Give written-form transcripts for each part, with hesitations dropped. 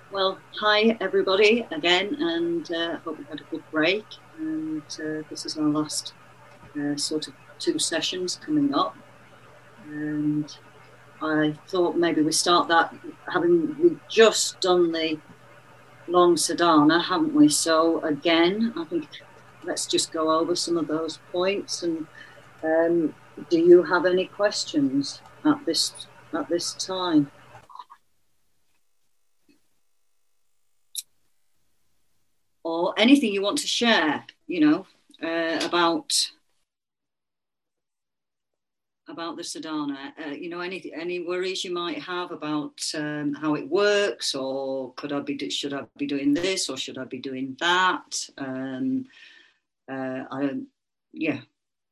Well, hi everybody again, and hope you had a good break. And this is our last sort of two sessions coming up. And I thought maybe we start that having we just done the long sadhana, haven't we? So again, I think let's just go over some of those points. And do you have any questions at this time? Or anything you want to share, about the sadhana, any worries you might have about how it works, or should I be doing this, or should I be doing that? Yeah,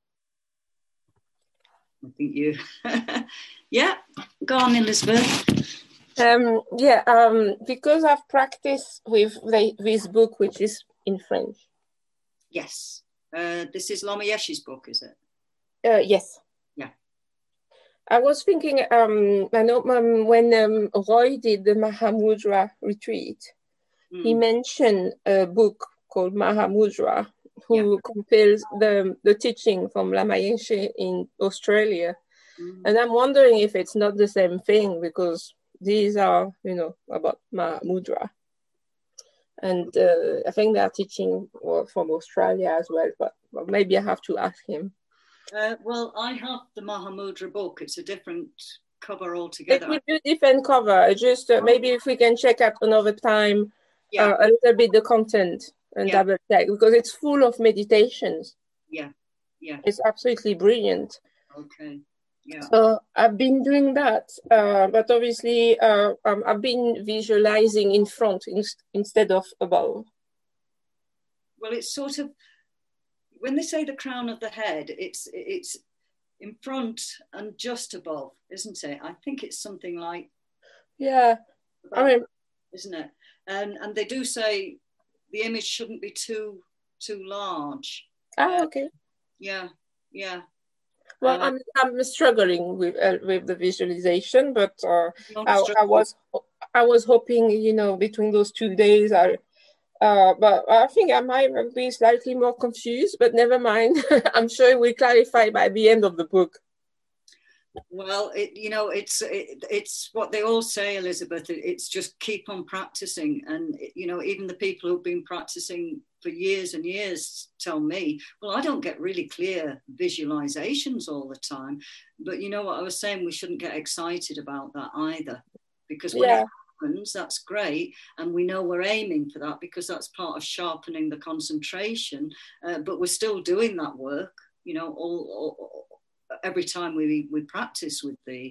I think you, yeah, go on, Elizabeth. Because I've practiced with this book, which is in French. Yes. This is Lama Yeshe's book, is it? Yes. Yeah. I was thinking, I know when Roy did the Mahamudra retreat, he mentioned a book called Mahamudra, who compiles the teaching from Lama Yeshe in Australia. And I'm wondering if it's not the same thing, because these are, about Mahamudra. And I think they are teaching from Australia as well, but maybe I have to ask him. Well, I have the Mahamudra book. It's a different cover altogether. It would be a different cover. Just maybe if we can check out another time a little bit the content and double check, because it's full of meditations. Yeah. It's absolutely brilliant. Okay. Yeah. So I've been doing that, but obviously I've been visualizing in front instead of above. Well, it's sort of, when they say the crown of the head, it's in front and just above, isn't it? I think it's something like isn't it? And they do say the image shouldn't be too large. Okay. Yeah. Well, I'm struggling with the visualization, but I was hoping, between those 2 days, but I think I might be slightly more confused. But never mind. I'm sure it will clarify by the end of the book. Well, it's what they all say, Elizabeth. It's just keep on practicing, and even the people who've been practicing for years and years tell me, well, I don't get really clear visualizations all the time. But you know what I was saying, we shouldn't get excited about that either, because when it happens, that's great, and we know we're aiming for that, because that's part of sharpening the concentration. But we're still doing that work, every time we practice with the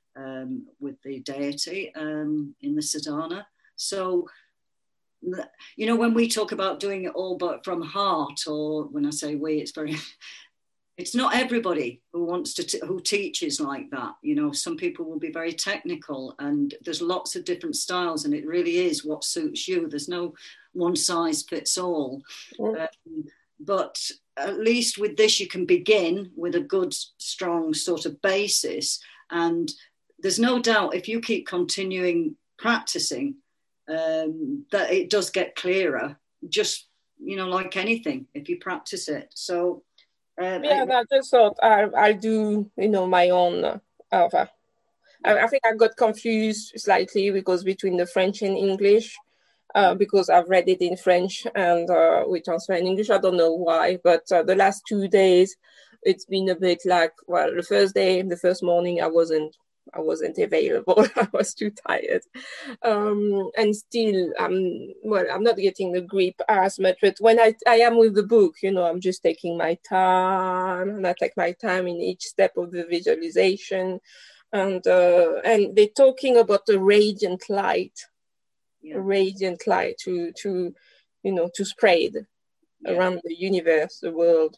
deity in the sadhana. So when we talk about doing it all but from heart, or when I say we, it's not everybody who wants to who teaches like that. Some people will be very technical, and there's lots of different styles, and it really is what suits you. There's no one size fits all. But at least with this, you can begin with a good, strong sort of basis. And there's no doubt, if you keep continuing practicing, that it does get clearer, just, like anything, if you practice it. So, I just thought I'll do, my own. I think I got confused slightly because between the French and English. Because I've read it in French and we transfer in English. I don't know why, but the last 2 days, it's been a bit like, well, the first morning, I wasn't available. I was too tired. And still, I'm not getting the grip as much, but when I am with the book, I'm just taking my time, and I take my time in each step of the visualization. And they're talking about the radiant light. A radiant light to spread around the universe, the world.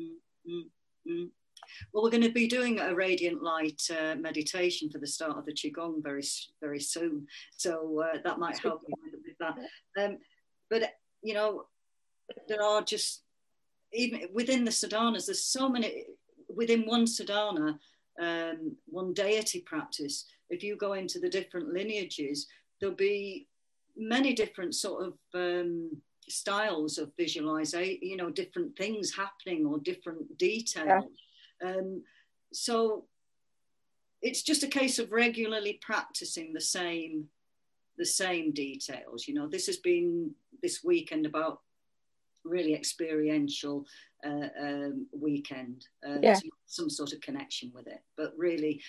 Well, we're going to be doing a radiant light meditation for the start of the Qigong very, very soon. So that might help you with that. But, there are just, even within the sadhanas, there's so many, within one sadhana, one deity practice, if you go into the different lineages, there'll be many different sort of styles of visualization, you know, different things happening or different details. Yeah. So it's just a case of regularly practicing the same details. You know, this has been this weekend about really experiential weekend, some sort of connection with it, but really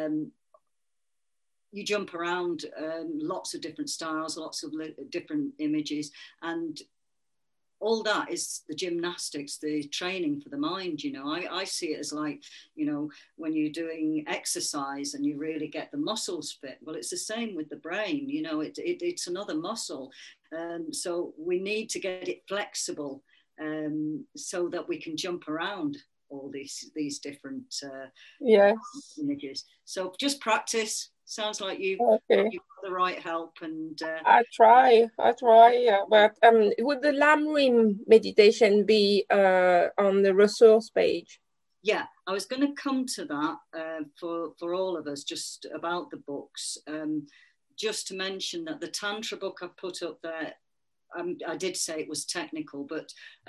you jump around lots of different styles, lots of different images, and all that is the gymnastics, the training for the mind. You know, I see it as like, you know, when you're doing exercise and you really get the muscles fit. Well, it's the same with the brain. You know, it's another muscle. So we need to get it flexible so that we can jump around all these different images. So just practice. Sounds like you've got the right help, and I try. Yeah. But would the Lamrim meditation be on the resource page? Yeah, I was going to come to that for all of us, just about the books. Just to mention that the Tantra book I put up there, I did say it was technical, but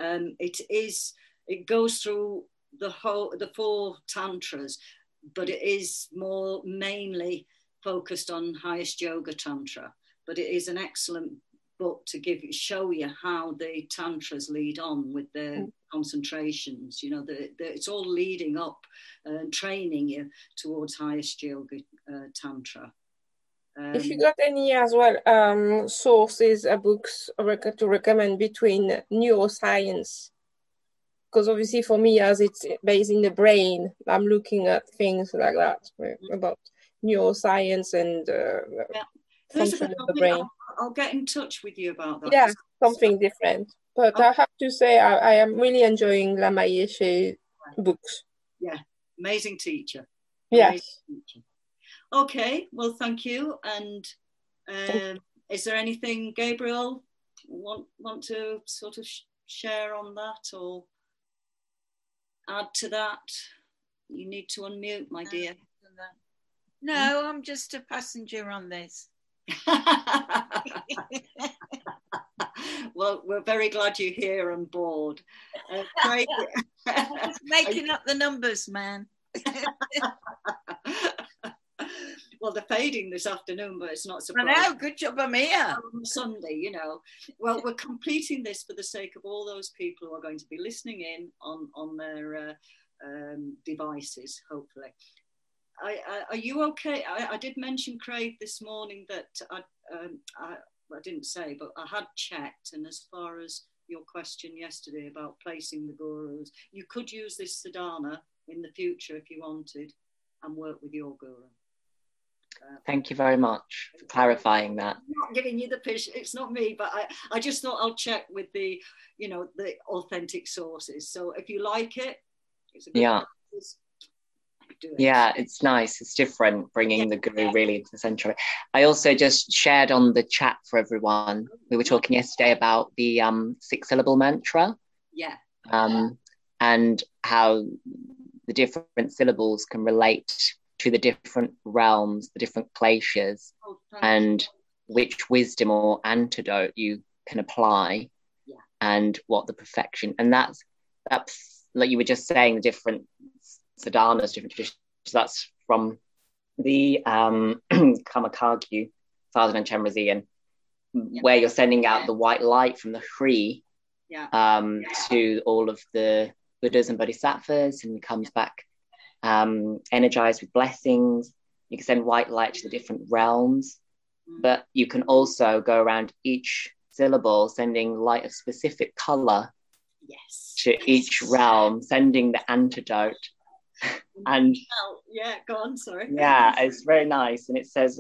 it goes through the 4 tantras, but it is more mainly focused on highest yoga tantra. But it is an excellent book to show you how the tantras lead on with the concentrations. You know, it's all leading up and training you towards highest yoga tantra. If you got any as well sources, books to recommend between neuroscience, because obviously for me, as it's based in the brain, I'm looking at things like that about neuroscience and function of the brain. I'll get in touch with you about that. Yeah, something different. But I have to say, I am really enjoying Lama Yeshe books. Yeah, amazing teacher. Yes. Okay, well, thank you. And is there anything, Gabriel, want to sort of share on that or add to that? You need to unmute, my dear. No, I'm just a passenger on this. Well, we're very glad you're here on board. I'm just making up the numbers, man. Well, they're fading this afternoon, but it's not surprising. I know, good job I'm here. On Sunday, you know. Well, we're completing this for the sake of all those people who are going to be listening in on their devices, hopefully. Are you okay? I did mention, Craig, this morning that I didn't say, but I had checked, and as far as your question yesterday about placing the gurus, you could use this sadhana in the future if you wanted and work with your guru. Thank you very much for clarifying that. I'm not giving you the pitch, it's not me, but I just thought I'll check with the authentic sources. So if you like it, it's a good practice. Yeah, it's nice. It's different, bringing the guru really into the center. I also just shared on the chat for everyone. We were talking yesterday about the 6-syllable mantra. Yeah. And how the different syllables can relate to the different realms, the different kleshas, and which wisdom or antidote you can apply, and what the perfection. And that's like you were just saying, the different sadhanas, different traditions. That's from the Kamakagyu, Sadhana Chenrezig, where you're sending out the white light from the Hri to all of the Buddhas and Bodhisattvas, and it comes back energized with blessings. You can send white light to the different realms, but you can also go around each syllable sending light of specific color to each realm, sending the antidote. And go on, sorry. It's very nice. And it says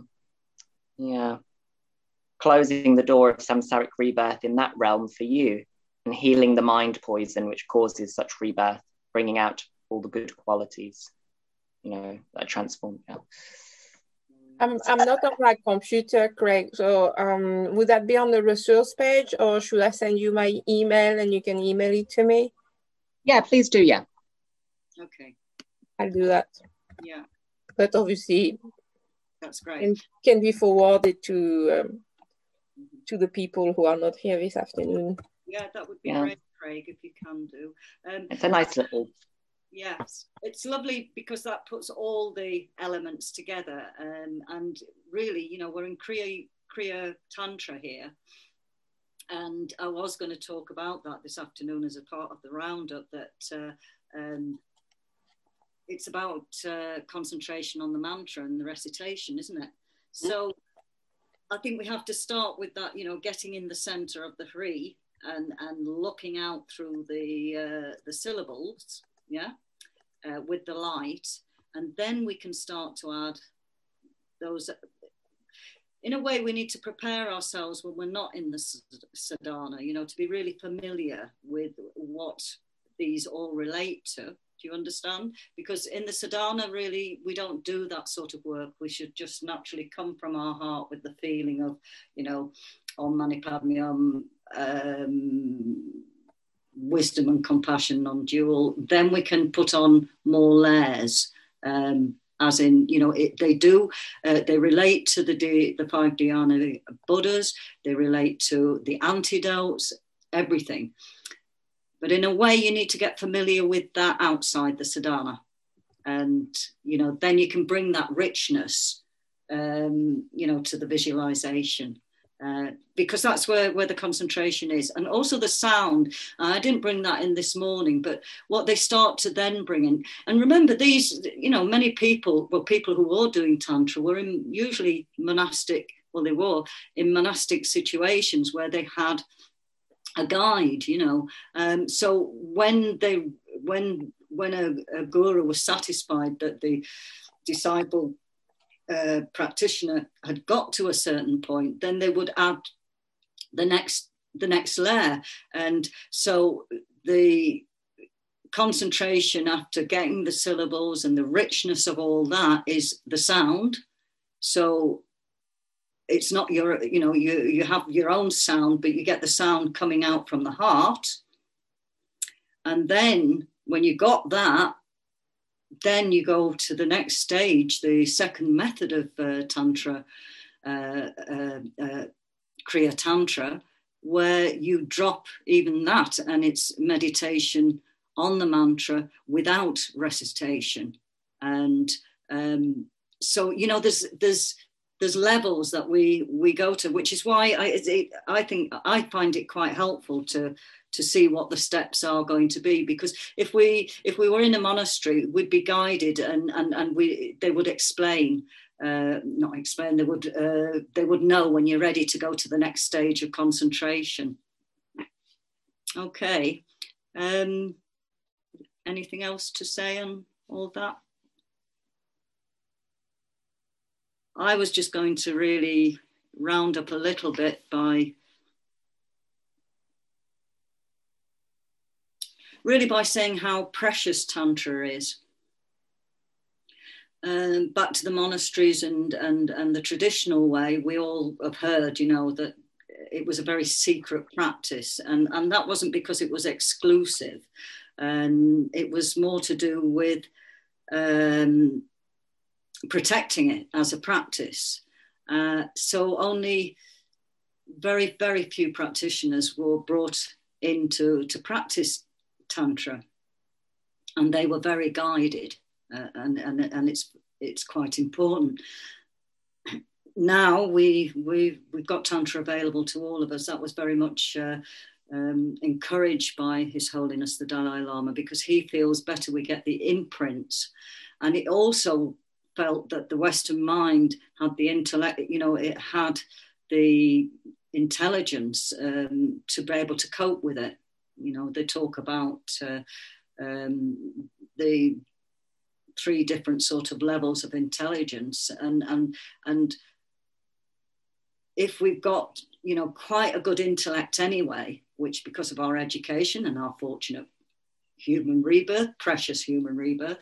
closing the door of samsaric rebirth in that realm for you, and healing the mind poison which causes such rebirth, bringing out all the good qualities, that transform. I'm not on my computer, Craig, so would that be on the resource page, or should I send you my email and you can email it to me? Yeah, please do. Okay, I'll do that. Yeah, but obviously that's great. Can be forwarded to to the people who are not here this afternoon. Yeah, that would be great, Craig, if you can do. It's a nice little... Yes, it's lovely because that puts all the elements together, and really, you know, we're in Kriya Tantra here, and I was going to talk about that this afternoon as a part of the roundup, that it's about concentration on the mantra and the recitation, isn't it? So I think we have to start with that, you know, getting in the center of the Hri and looking out through the syllables, with the light, and then we can start to add those. In a way, we need to prepare ourselves when we're not in the sadhana, you know, to be really familiar with what these all relate to. Do you understand? Because in the sadhana, really, we don't do that sort of work. We should just naturally come from our heart with the feeling of, you know, Om Mani Padme Hum, wisdom and compassion non-dual. Then we can put on more layers, as in, you know, they relate to the 5 dhyana Buddhas, they relate to the antidotes, everything. But in a way, you need to get familiar with that outside the sadhana. And, you know, then you can bring that richness, you know, to the visualization. Because that's where the concentration is. And also the sound. I didn't bring that in this morning, but what they start to then bring in. And remember, these, you know, many people, well, people who were doing Tantra were in usually monastic, well, they were in monastic situations where they had a guide, you know. So when a guru was satisfied that the disciple practitioner had got to a certain point, then they would add the next layer. And so the concentration after getting the syllables and the richness of all that is the sound. So it's not your, you know, you have your own sound, but you get the sound coming out from the heart. And then when you got that, then you go to the next stage, the second method of Tantra, Kriya Tantra, where you drop even that, and it's meditation on the mantra without recitation. And so, you know, there's levels that we go to, which is why I think I find it quite helpful to see what the steps are going to be, because if we were in a monastery, we'd be guided and they would explain, not explain, they would know when you're ready to go to the next stage of concentration. Okay, anything else to say on all that? I was just going to really round up a little bit by saying how precious Tantra is. Back to the monasteries and the traditional way, we all have heard, you know, that it was a very secret practice, and that wasn't because it was exclusive. It was more to do with protecting it as a practice. So only very, very few practitioners were brought in to practice Tantra, and they were very guided, and it's quite important. Now we've got Tantra available to all of us. That was very much encouraged by His Holiness the Dalai Lama, because he feels better we get the imprints, and it also felt that the Western mind had the intellect, you know, it had the intelligence to be able to cope with it. You know, they talk about the 3 different sort of levels of intelligence, and if we've got, you know, quite a good intellect anyway, which because of our education and our fortunate human rebirth, precious human rebirth,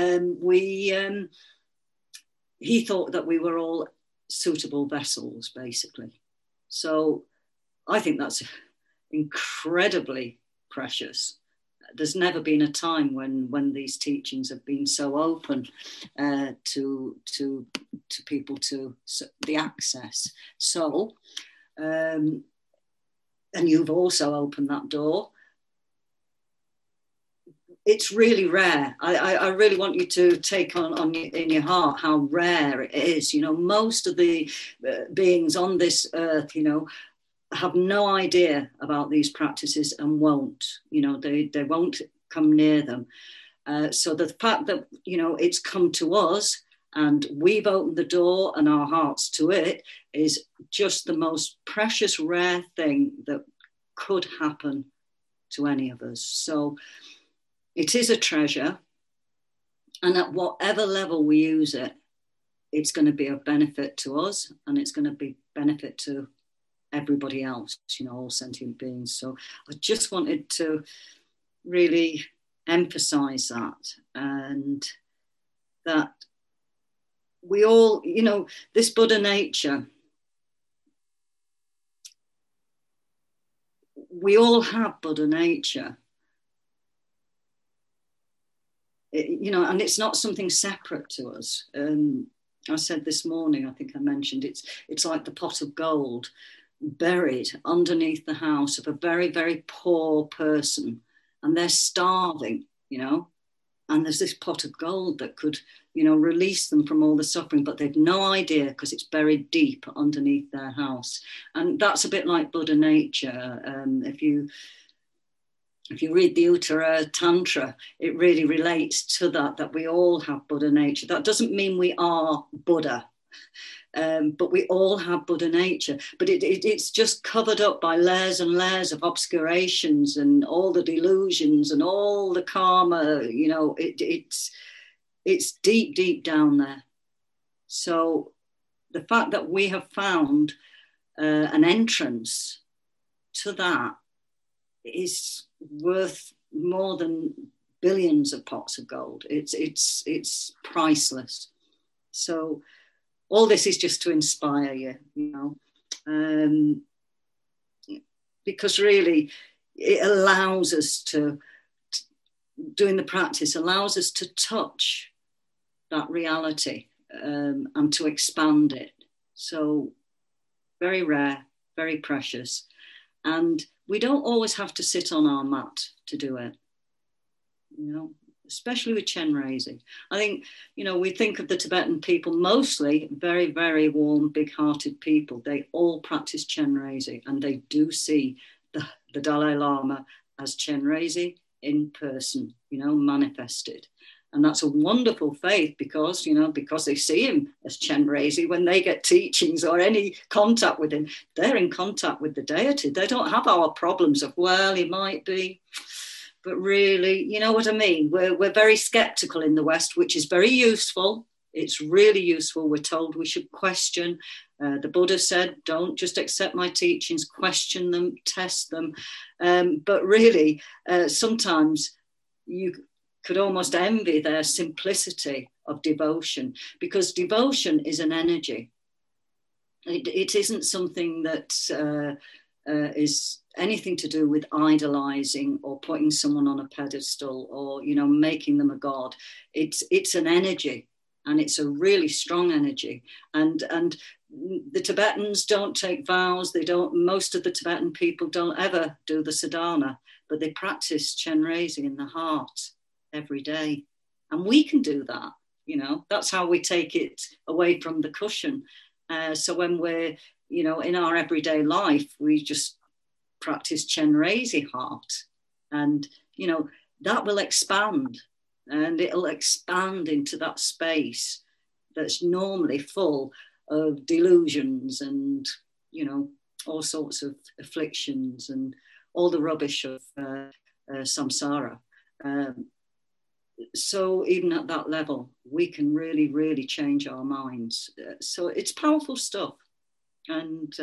he thought that we were all suitable vessels, basically. So I think that's incredibly precious. There's never been a time when these teachings have been so open to people, to the access. So and you've also opened that door. It's really rare. I really want you to take on in your heart how rare it is. You know, most of the beings on this earth, you know, have no idea about these practices and won't. You know, they won't come near them. So the fact that, you know, it's come to us and we've opened the door and our hearts to it is just the most precious, rare thing that could happen to any of us. So it is a treasure, and at whatever level we use it, it's going to be of benefit to us, and it's going to be benefit to everybody else, you know, all sentient beings. So I just wanted to really emphasize that, and that we all, you know, this Buddha nature, we all have Buddha nature. You know, and it's not something separate to us. I said this morning, I think I mentioned, it's like the pot of gold buried underneath the house of a very, very poor person, and they're starving, you know, and there's this pot of gold that could, you know, release them from all the suffering, but they've no idea because it's buried deep underneath their house. And that's a bit like Buddha nature. If you read the Uttara Tantra, it really relates to that we all have Buddha nature. That doesn't mean we are Buddha, but we all have Buddha nature. But it's just covered up by layers and layers of obscurations and all the delusions and all the karma, you know, it's deep, deep down there. So the fact that we have found an entrance to that is worth more than billions of pots of gold. It's priceless. So all this is just to inspire you, you know, because really it allows us to, doing the practice allows us to touch that reality and to expand it. So very rare, very precious. And we don't always have to sit on our mat to do it, you know, especially with Chenrezig. I think, you know, we think of the Tibetan people, mostly very, very warm, big-hearted people. They all practice Chenrezig, and they do see the Dalai Lama as Chenrezig in person, you know, manifested. And that's a wonderful faith because, you know, because they see him as Chenrezig, when they get teachings or any contact with him, they're in contact with the deity. They don't have our problems of, well, he might be, but really, you know what I mean? We're very skeptical in the West, which is very useful. It's really useful. We're told we should question. The Buddha said, don't just accept my teachings, question them, test them. But really, sometimes you could almost envy their simplicity of devotion, because devotion is an energy. It isn't something that is anything to do with idolizing or putting someone on a pedestal or, you know, making them a god. It's an energy, and it's a really strong energy. And the Tibetans don't take vows. They don't. Most of the Tibetan people don't ever do the sadhana, but they practice Chenrezig in the heart every day. And we can do that, you know. That's how we take it away from the cushion. So when we're, you know, in our everyday life, we just practice Chenrezig heart, and, you know, that will expand, and it'll expand into that space that's normally full of delusions and, you know, all sorts of afflictions and all the rubbish of samsara. So even at that level, we can really, really change our minds. So it's powerful stuff, and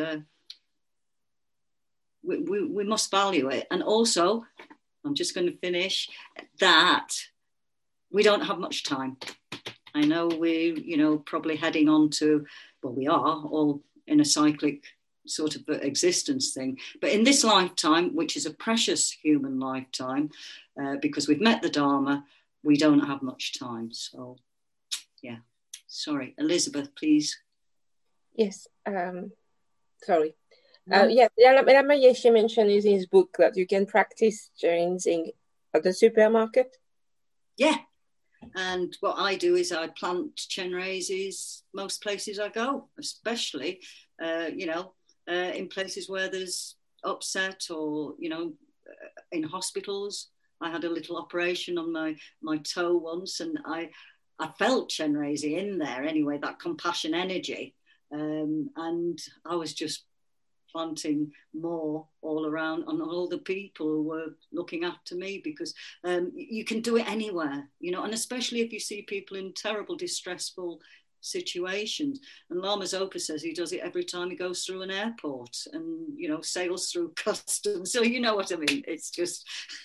we must value it. And also, I'm just going to finish that we don't have much time. I know we're, you know, probably heading on to, well, we are all in a cyclic sort of existence thing. But in this lifetime, which is a precious human lifetime, because we've met the Dharma, we don't have much time. So, yeah. Sorry. Elizabeth, please. Yes. Sorry. Yes, Lama Yeshe mentioned in his book that you can practice Chinese at the supermarket. Yeah. And what I do is I plant chenrezes most places I go, especially, in places where there's upset or, in hospitals. I had a little operation on my toe once, and I felt chenreze in there anyway, that compassion energy. And I was just planting more all around on all the people who were looking after me, because you can do it anywhere, and especially if you see people in terrible, distressful situations. And Lama Zopa says he does it every time he goes through an airport and, sails through customs. So you know what I mean? It's just...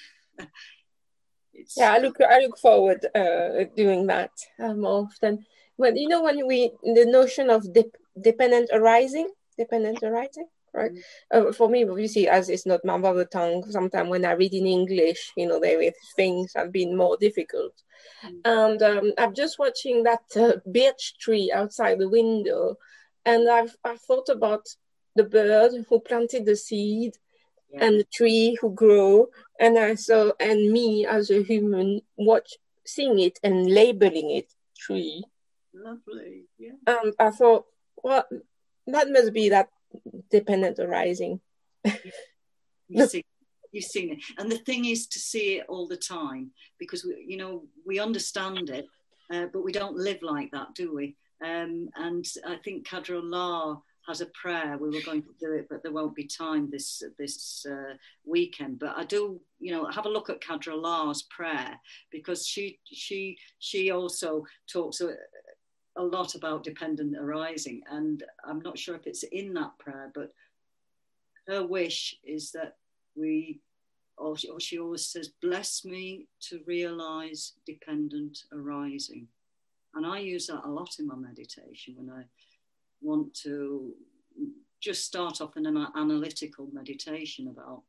I look forward doing that more often. When the notion of dependent arising, right? For me, obviously, as it's not my mother tongue, sometimes when I read in English, things have been more difficult. And I'm just watching that birch tree outside the window, and I've thought about the bird who planted the seed, and the tree who grew, and me as a human seeing it and labeling it tree. Lovely, yeah. And I thought, well, that must be that dependent arising. You've seen it, and the thing is to see it all the time, because we understand it, but we don't live like that, do we? And I think Kadra Allah has a prayer. We were going to do it, but there won't be time this weekend. But I do, have a look at Kadra Allah's prayer, because she also talks a lot about dependent arising, and I'm not sure if it's in that prayer, but her wish is that she always says, bless me to realize dependent arising. And I use that a lot in my meditation when I want to just start off in an analytical meditation about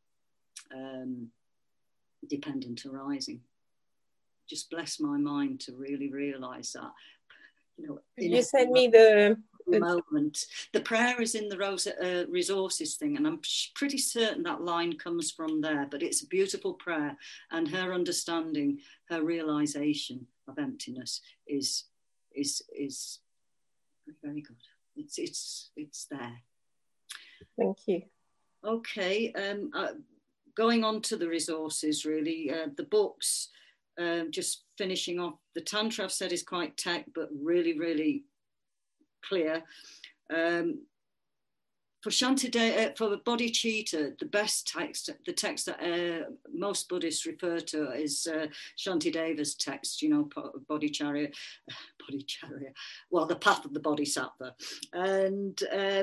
dependent arising. Just bless my mind to really realize that. You send me the moment. The prayer is in the resources thing, and I'm pretty certain that line comes from there, but it's a beautiful prayer, and her understanding, her realization of emptiness is very good. It's there. Thank you. Okay, going on to the resources, really, the books, just finishing off, the Tantra I've said is quite tech, but really, really clear. For Shantideva, for Bodhicitta, the best text, the text that most Buddhists refer to is Shantideva's text, Bodhicharya, well, the path of the Bodhisattva. And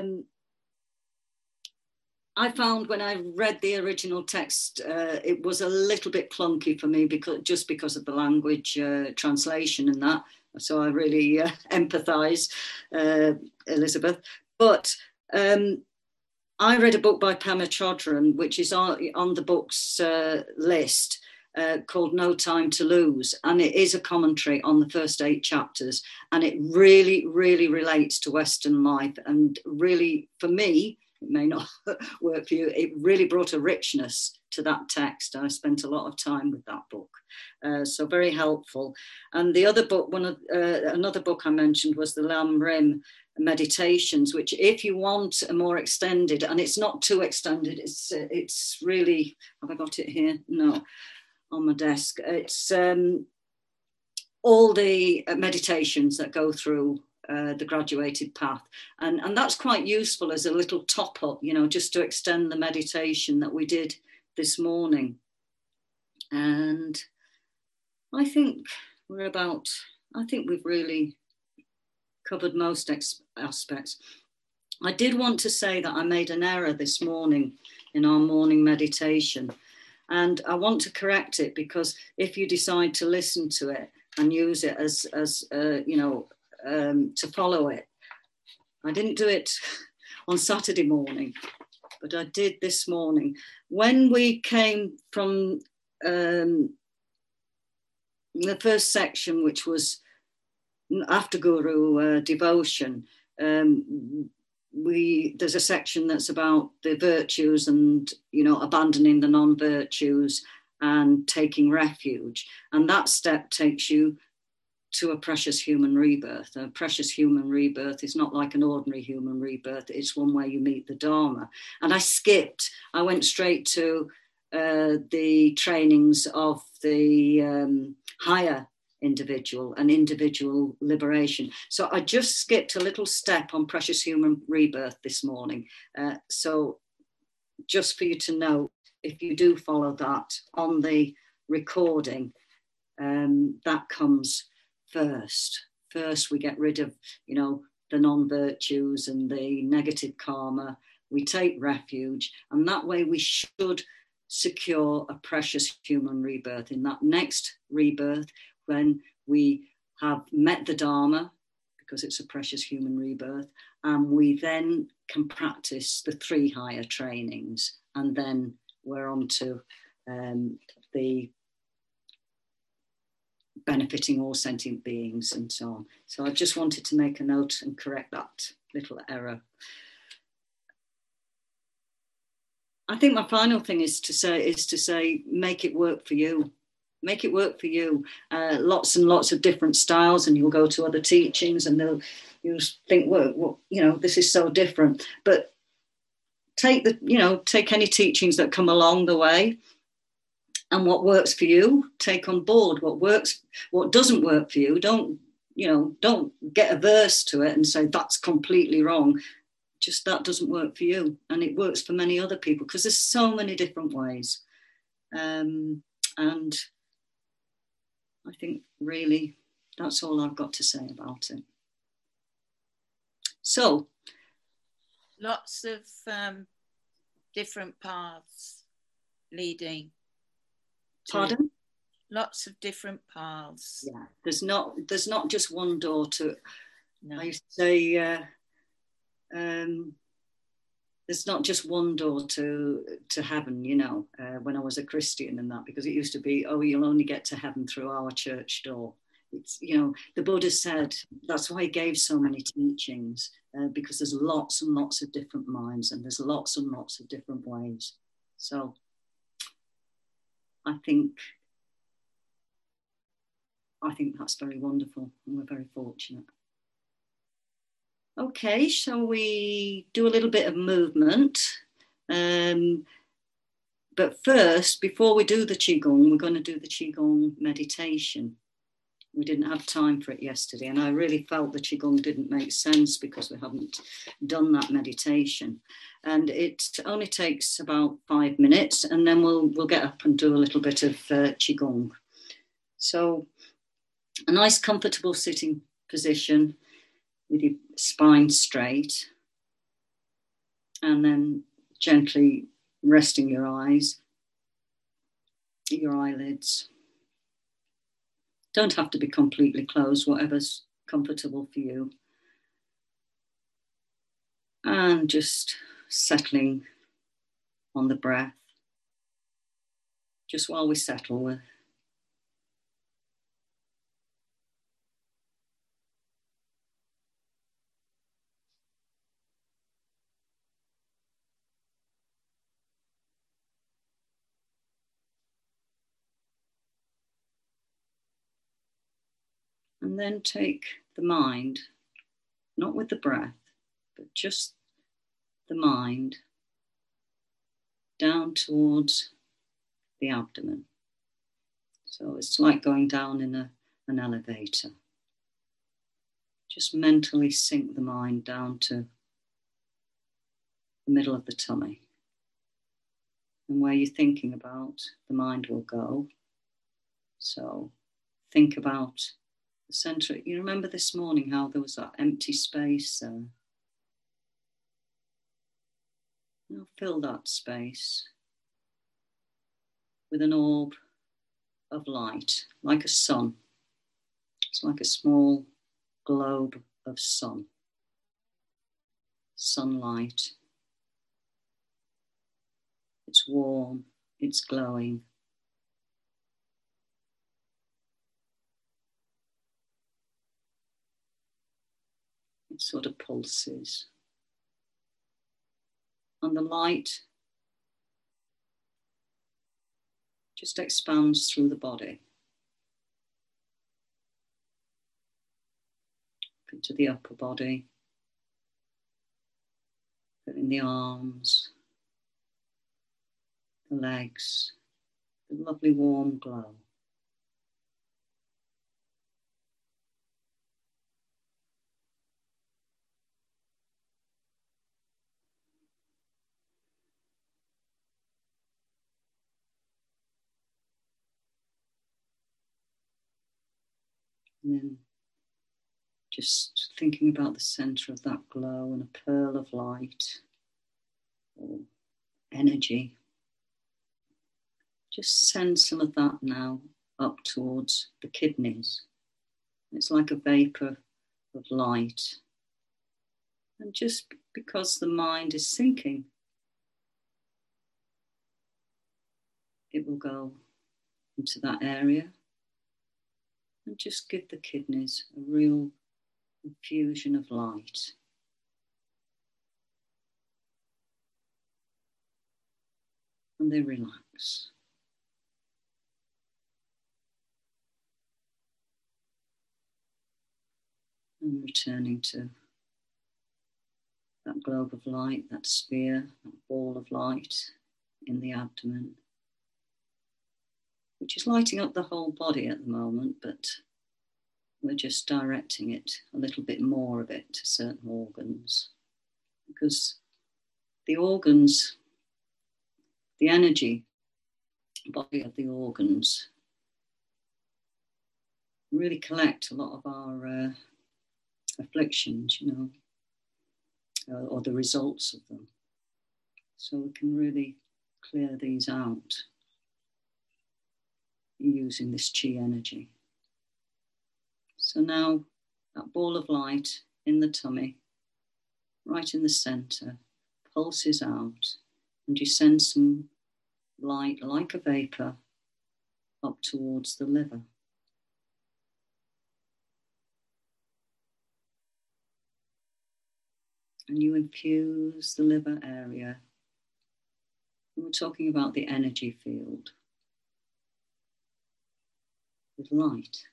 I found when I read the original text, it was a little bit clunky for me because of the language translation and that. So I really empathise, Elizabeth. But I read a book by Pema Chodron, which is on the book's list, called No Time to Lose. And it is a commentary on the first 8 chapters. And it really, really relates to Western life. And really, for me, it may not work for you, it really brought a richness to that text. I spent a lot of time with that book. So very helpful. And the other book, another book I mentioned was the Lam Rim Meditations, which if you want a more extended, and it's not too extended, it's really, have I got it here? No, on my desk. It's all the meditations that go through the graduated path, and that's quite useful as a little top up, just to extend the meditation that we did this morning. And I think we've really covered most aspects. I did want to say that I made an error this morning in our morning meditation, and I want to correct it, because if you decide to listen to it and use it as to follow it, I didn't do it on Saturday morning, but I did this morning. When we came from the first section, which was after Guru devotion, there's a section that's about the virtues and, you know, abandoning the non-virtues and taking refuge. And that step takes you to a precious human rebirth. A precious human rebirth is not like an ordinary human rebirth. It's one where you meet the Dharma. And I went straight to the trainings of the higher individual and individual liberation. So I just skipped a little step on precious human rebirth this morning. So just for you to know, if you do follow that on the recording, that comes first. First, we get rid of, you know, the non-virtues and the negative karma. We take refuge, and that way we should secure a precious human rebirth. In that next rebirth, when we have met the Dharma, because it's a precious human rebirth, and we then can practice the 3 higher trainings, and then we're on to the benefiting all sentient beings and so on. So I just wanted to make a note and correct that little error. I think my final thing is to say, make it work for you. Make it work for you. Lots and lots of different styles, and you'll go to other teachings and you'll think, well, you know, this is so different. But take any teachings that come along the way, and what works for you, take on board. What doesn't work for you, don't get averse to it and say that's completely wrong. Just that doesn't work for you, and it works for many other people, because there's so many different ways. And I think really that's all I've got to say about it. So, lots of different paths leading. Pardon? Lots of different paths. Yeah, there's not just one door to. No. I used to say there's not just one door to heaven, you know, when I was a Christian and that, because it used to be, oh, you'll only get to heaven through our church door. It's, you know, the Buddha said that's why he gave so many teachings, because there's lots and lots of different minds, and there's lots and lots of different ways. So I think that's very wonderful, and we're very fortunate. Okay, shall we do a little bit of movement? But first, before we do the Qigong, we're going to do the Qigong meditation. We didn't have time for it yesterday, and I really felt the Qigong didn't make sense because we haven't done that meditation. And it only takes about 5 minutes, and then we'll get up and do a little bit of Qigong. So a nice comfortable sitting position with your spine straight, and then gently resting your eyes, your eyelids. Don't have to be completely closed, whatever's comfortable for you. And just settling on the breath. Just while we settle with. And then take the mind, not with the breath, but just the mind down towards the abdomen. So it's like going down in an elevator. Just mentally sink the mind down to the middle of the tummy. And where you're thinking about, the mind will go. So think about the center. You remember this morning how there was that empty space there? Now fill that space with an orb of light, like a sun. It's like a small globe of sun. Sunlight. It's warm, it's glowing. It sort of pulses And the light just expands through the body into the upper body, in the arms, the legs, the lovely warm glow. And then just thinking about the center of that glow and a pearl of light or energy. Just send some of that now up towards the kidneys. It's like a vapor of light. And just because the mind is sinking, it will go into that area and just give the kidneys a real infusion of light. And they relax. And returning to that globe of light, that sphere, that ball of light in the abdomen, which is lighting up the whole body at the moment, but we're just directing it a little bit more of it to certain organs, because the organs, the energy body of the organs really collect a lot of our afflictions, or the results of them. So we can really clear these out using this chi energy. So now that ball of light in the tummy, right in the center, pulses out, and you send some light like a vapor up towards the liver. And you infuse the liver area. And we're talking about the energy field with light.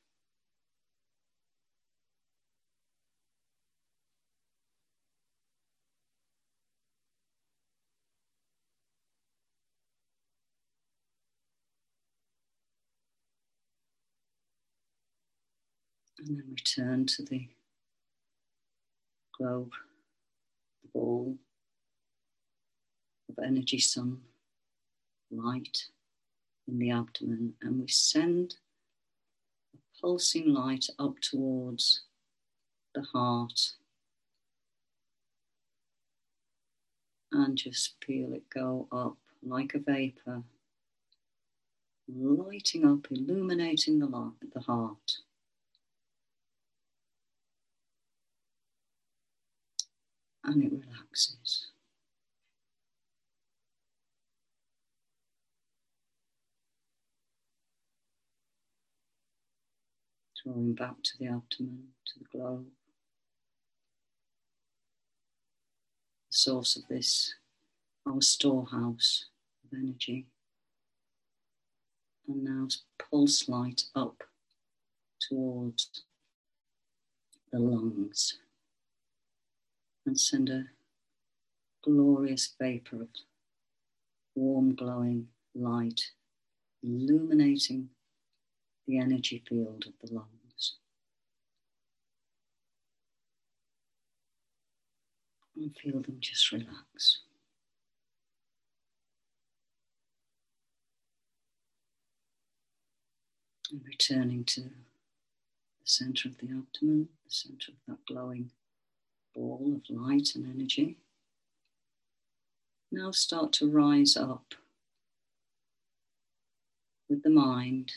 And then return to the globe, the ball of energy sun, light in the abdomen, and we send a pulsing light up towards the heart and just feel it go up like a vapor, lighting up, illuminating the heart. And it relaxes. Drawing back to the abdomen, to the globe. The source of this, our storehouse of energy. And now pulse light up towards the lungs. And send a glorious vapor of warm glowing light illuminating the energy field of the lungs. And feel them just relax. And returning to the center of the abdomen, the center of that glowing ball of light and energy. Now start to rise up with the mind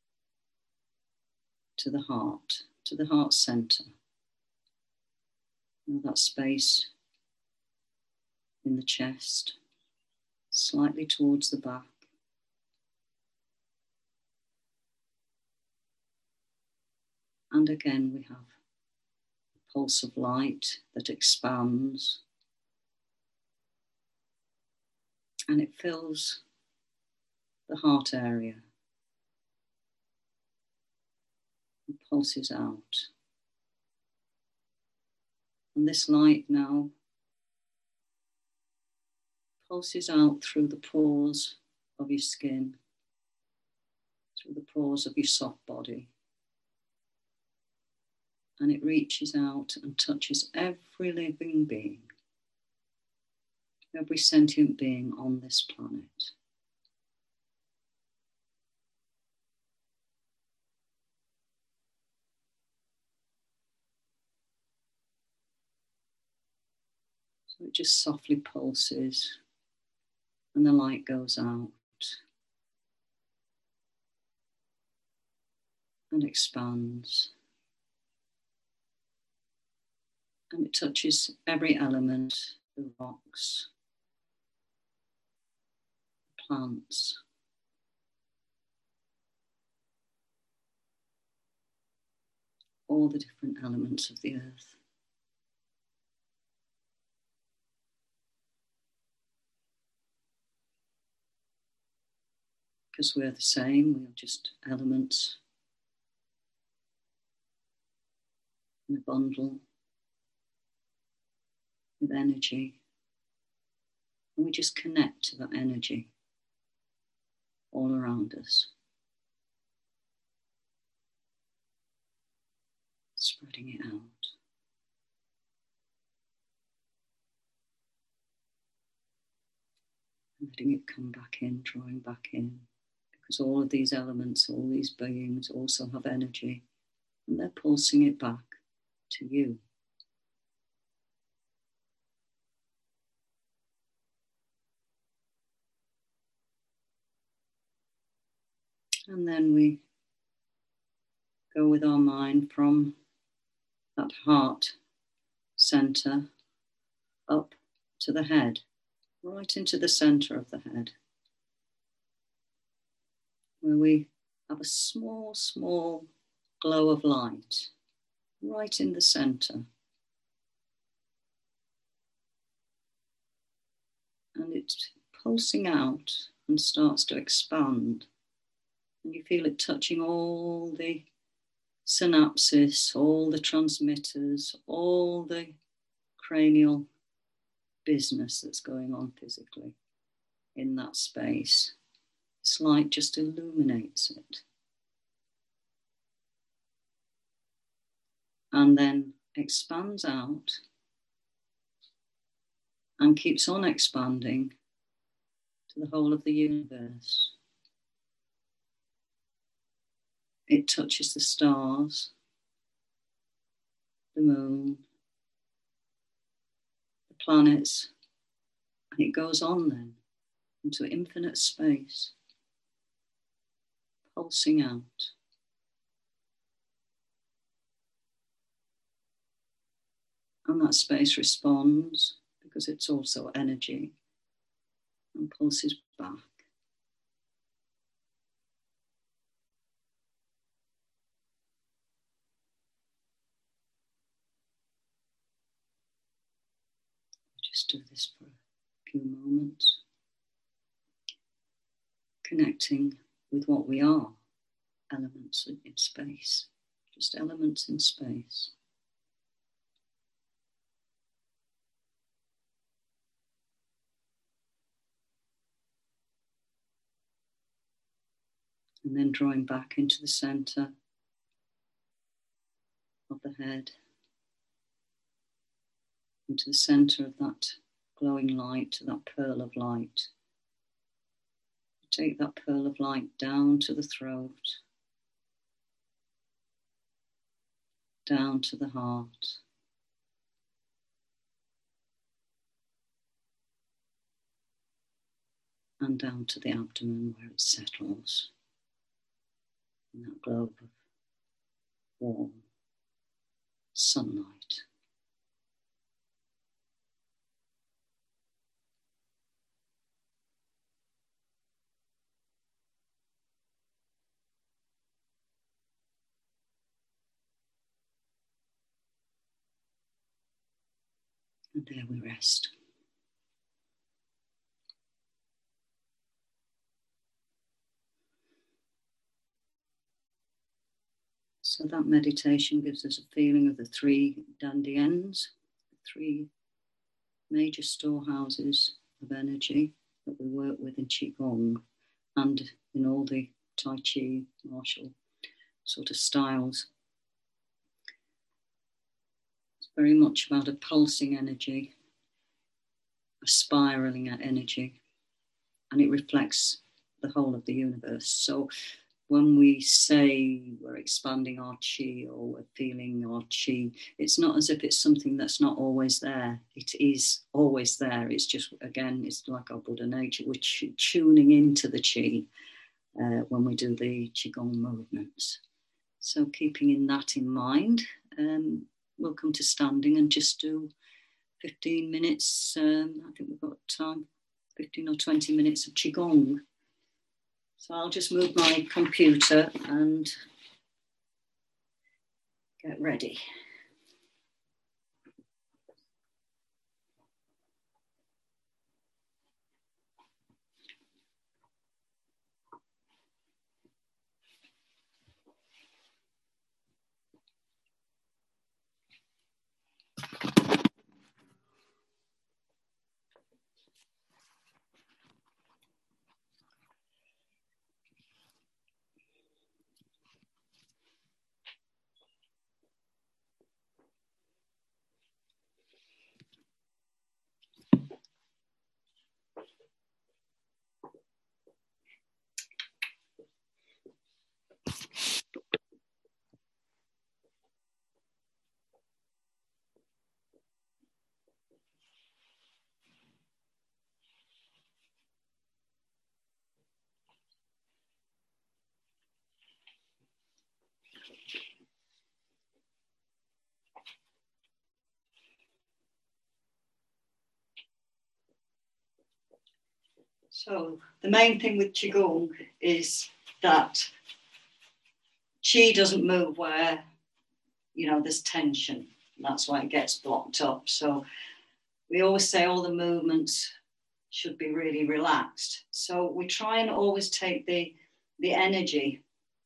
to the heart center. Now that space in the chest, slightly towards the back. And again we have a pulse of light that expands and it fills the heart area and pulses out. And this light now pulses out through the pores of your skin, through the pores of your soft body. And it reaches out and touches every living being, every sentient being on this planet. So it just softly pulses and the light goes out and expands. And it touches every element, the rocks, plants, all the different elements of the earth. Because we're the same, we are just elements in a bundle with energy. And we just connect to that energy all around us, spreading it out. And letting it come back in, drawing back in. Because all of these elements, all these beings also have energy, and they're pulsing it back to you. And then we go with our mind from that heart center up to the head, right into the center of the head, where we have a small, small glow of light right in the center. And it's pulsing out and starts to expand. And you feel it touching all the synapses, all the transmitters, all the cranial business that's going on physically in that space. This light just illuminates it. And then expands out and keeps on expanding to the whole of the universe. It touches the stars, the moon, the planets, and it goes on then into infinite space, pulsing out. And that space responds because it's also energy and pulses back. Just do this for a few moments, connecting with what we are, elements in space, just elements in space. And then drawing back into the center of the head, into the center of that glowing light, that pearl of light. Take that pearl of light down to the throat, down to the heart, and down to the abdomen where it settles in that globe of warm sunlight. And there we rest. So that meditation gives us a feeling of the 3 dandians, 3 major storehouses of energy that we work with in Qigong and in all the Tai Chi, martial sort of styles. It's very much about a pulsing energy, a spiraling energy, and it reflects the whole of the universe. So when we say we're expanding our chi or we're feeling our chi, it's not as if it's something that's not always there. It is always there. It's just, again, it's like our Buddha nature. We're tuning into the chi when we do the Qigong movements. So keeping that in mind, we'll come to standing and just do 15 minutes. I think we've got time, 15 or 20 minutes of Qigong. So I'll just move my computer and get ready. So the main thing with Qigong is that Qi doesn't move where, there's tension. That's why it gets blocked up. So we always say all the movements should be really relaxed. So we try and always take the energy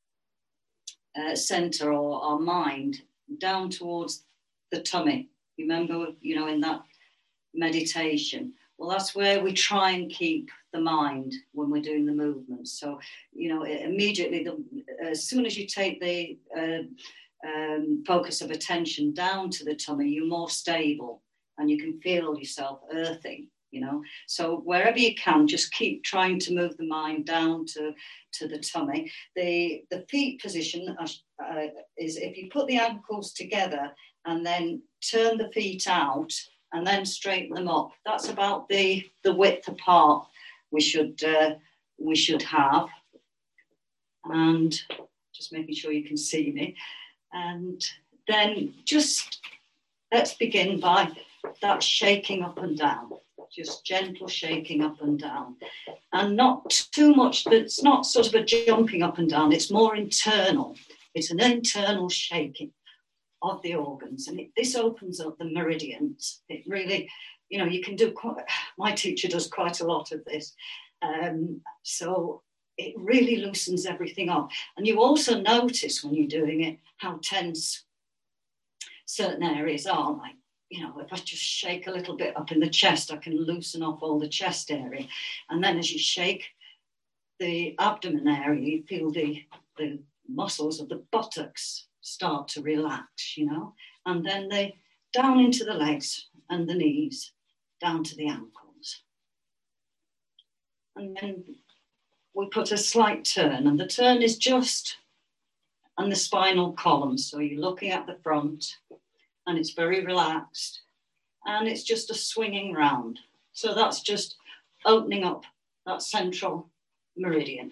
center or our mind down towards the tummy. Remember, in that meditation. Well, that's where we try and keep the mind when we're doing the movements. So, immediately, as soon as you take the focus of attention down to the tummy, you're more stable and you can feel yourself earthing, So wherever you can, just keep trying to move the mind down to the tummy. The feet position is if you put the ankles together and then turn the feet out and then straighten them up. That's about the width apart we should have. And just making sure you can see me. And then just let's begin by that shaking up and down. Just gentle shaking up and down. And not too much, it's not sort of a jumping up and down, it's more internal. It's an internal shaking of the organs, and this opens up the meridians. It really, you can do my teacher does quite a lot of this, so it really loosens everything up. And you also notice when you're doing it how tense certain areas are. Like, if I just shake a little bit up in the chest, I can loosen off all the chest area. And then as you shake the abdomen area, you feel the muscles of the buttocks start to relax, and then they down into the legs and the knees, down to the ankles. And then we put a slight turn, and the turn is just on the spinal column. So you're looking at the front, and it's very relaxed, and it's just a swinging round. So that's just opening up that central meridian.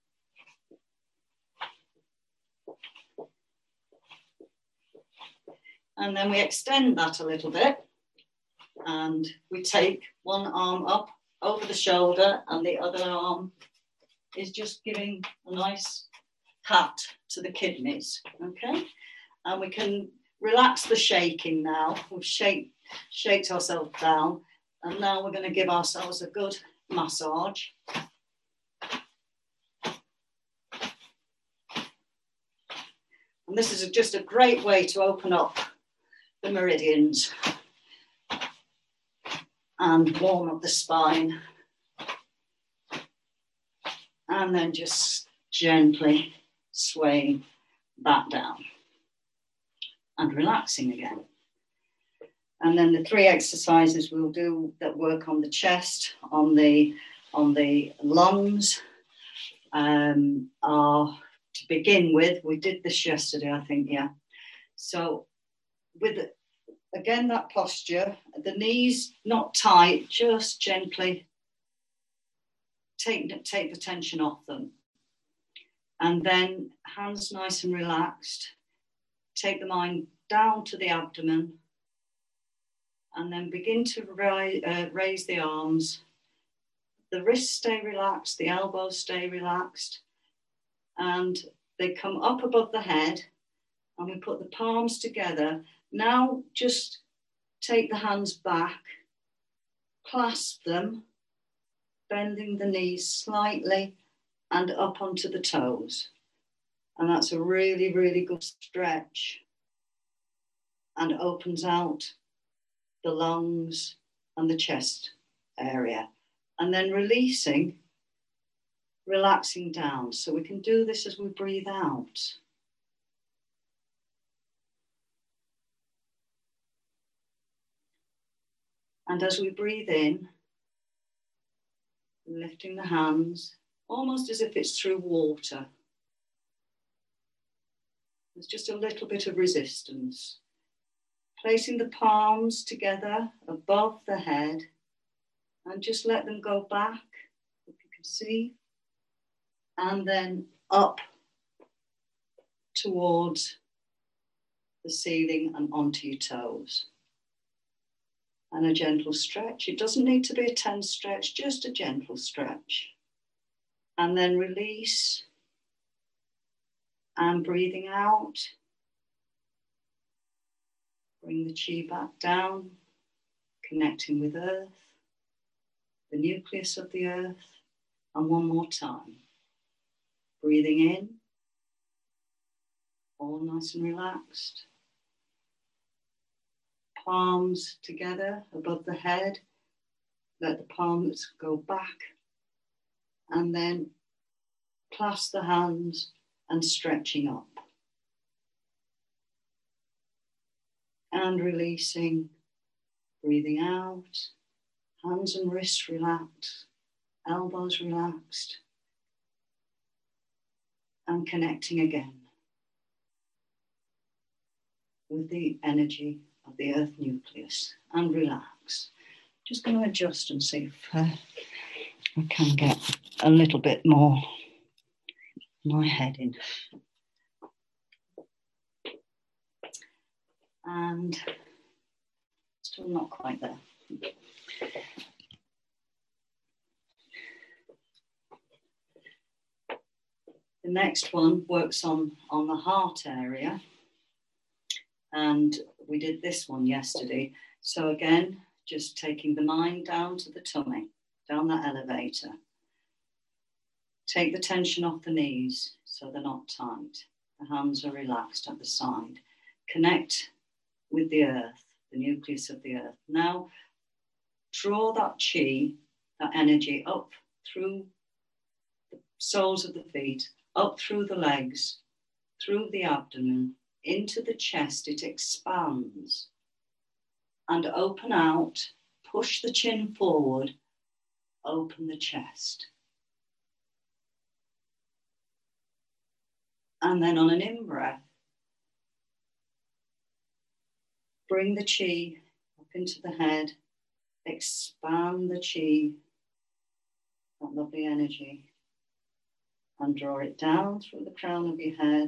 And then we extend that a little bit, and we take one arm up over the shoulder, and the other arm is just giving a nice pat to the kidneys, okay? And we can relax the shaking now. We've shaked ourselves down, and now we're going to give ourselves a good massage. And this is just a great way to open up the meridians and warm up the spine. And then just gently swaying back down and relaxing again. And then the 3 exercises we'll do that work on the chest, on the lungs, are, to begin with, we did this yesterday, I think, yeah. So with, again, that posture, the knees not tight, just gently take the tension off them. And then hands nice and relaxed. Take the mind down to the abdomen. And then begin to raise the arms. The wrists stay relaxed, the elbows stay relaxed. And they come up above the head. And we put the palms together. Now just take the hands back. Clasp them. Bending the knees slightly and up onto the toes. And that's a really, really good stretch. And opens out the lungs and the chest area. And then releasing, relaxing down. So we can do this as we breathe out. And as we breathe in, lifting the hands, almost as if it's through water. There's just a little bit of resistance. Placing the palms together above the head and just let them go back, if you can see, and then up towards the ceiling and onto your toes. And a gentle stretch. It doesn't need to be a tense stretch, just a gentle stretch. And then release and breathing out. Bring the chi back down, connecting with earth, the nucleus of the earth. And one more time. Breathing in, all nice and relaxed. Palms together above the head. Let the palms go back. And then clasp the hands and stretching up. And releasing, breathing out. Hands and wrists relaxed. Elbows relaxed. And connecting again with the energy of the earth nucleus, and relax. Just going to adjust and see if I can get a little bit more my head in. And still not quite there. The next one works on the heart area. And we did this one yesterday. So again, just taking the mind down to the tummy, down that elevator. Take the tension off the knees so they're not tight. The hands are relaxed at the side. Connect with the earth, the nucleus of the earth. Now, draw that chi, that energy up through the soles of the feet, up through the legs, through the abdomen, into the chest. It expands. And open out, push the chin forward, open the chest. And then on an in-breath, bring the chi up into the head, expand the chi, that lovely energy, and draw it down through the crown of your head,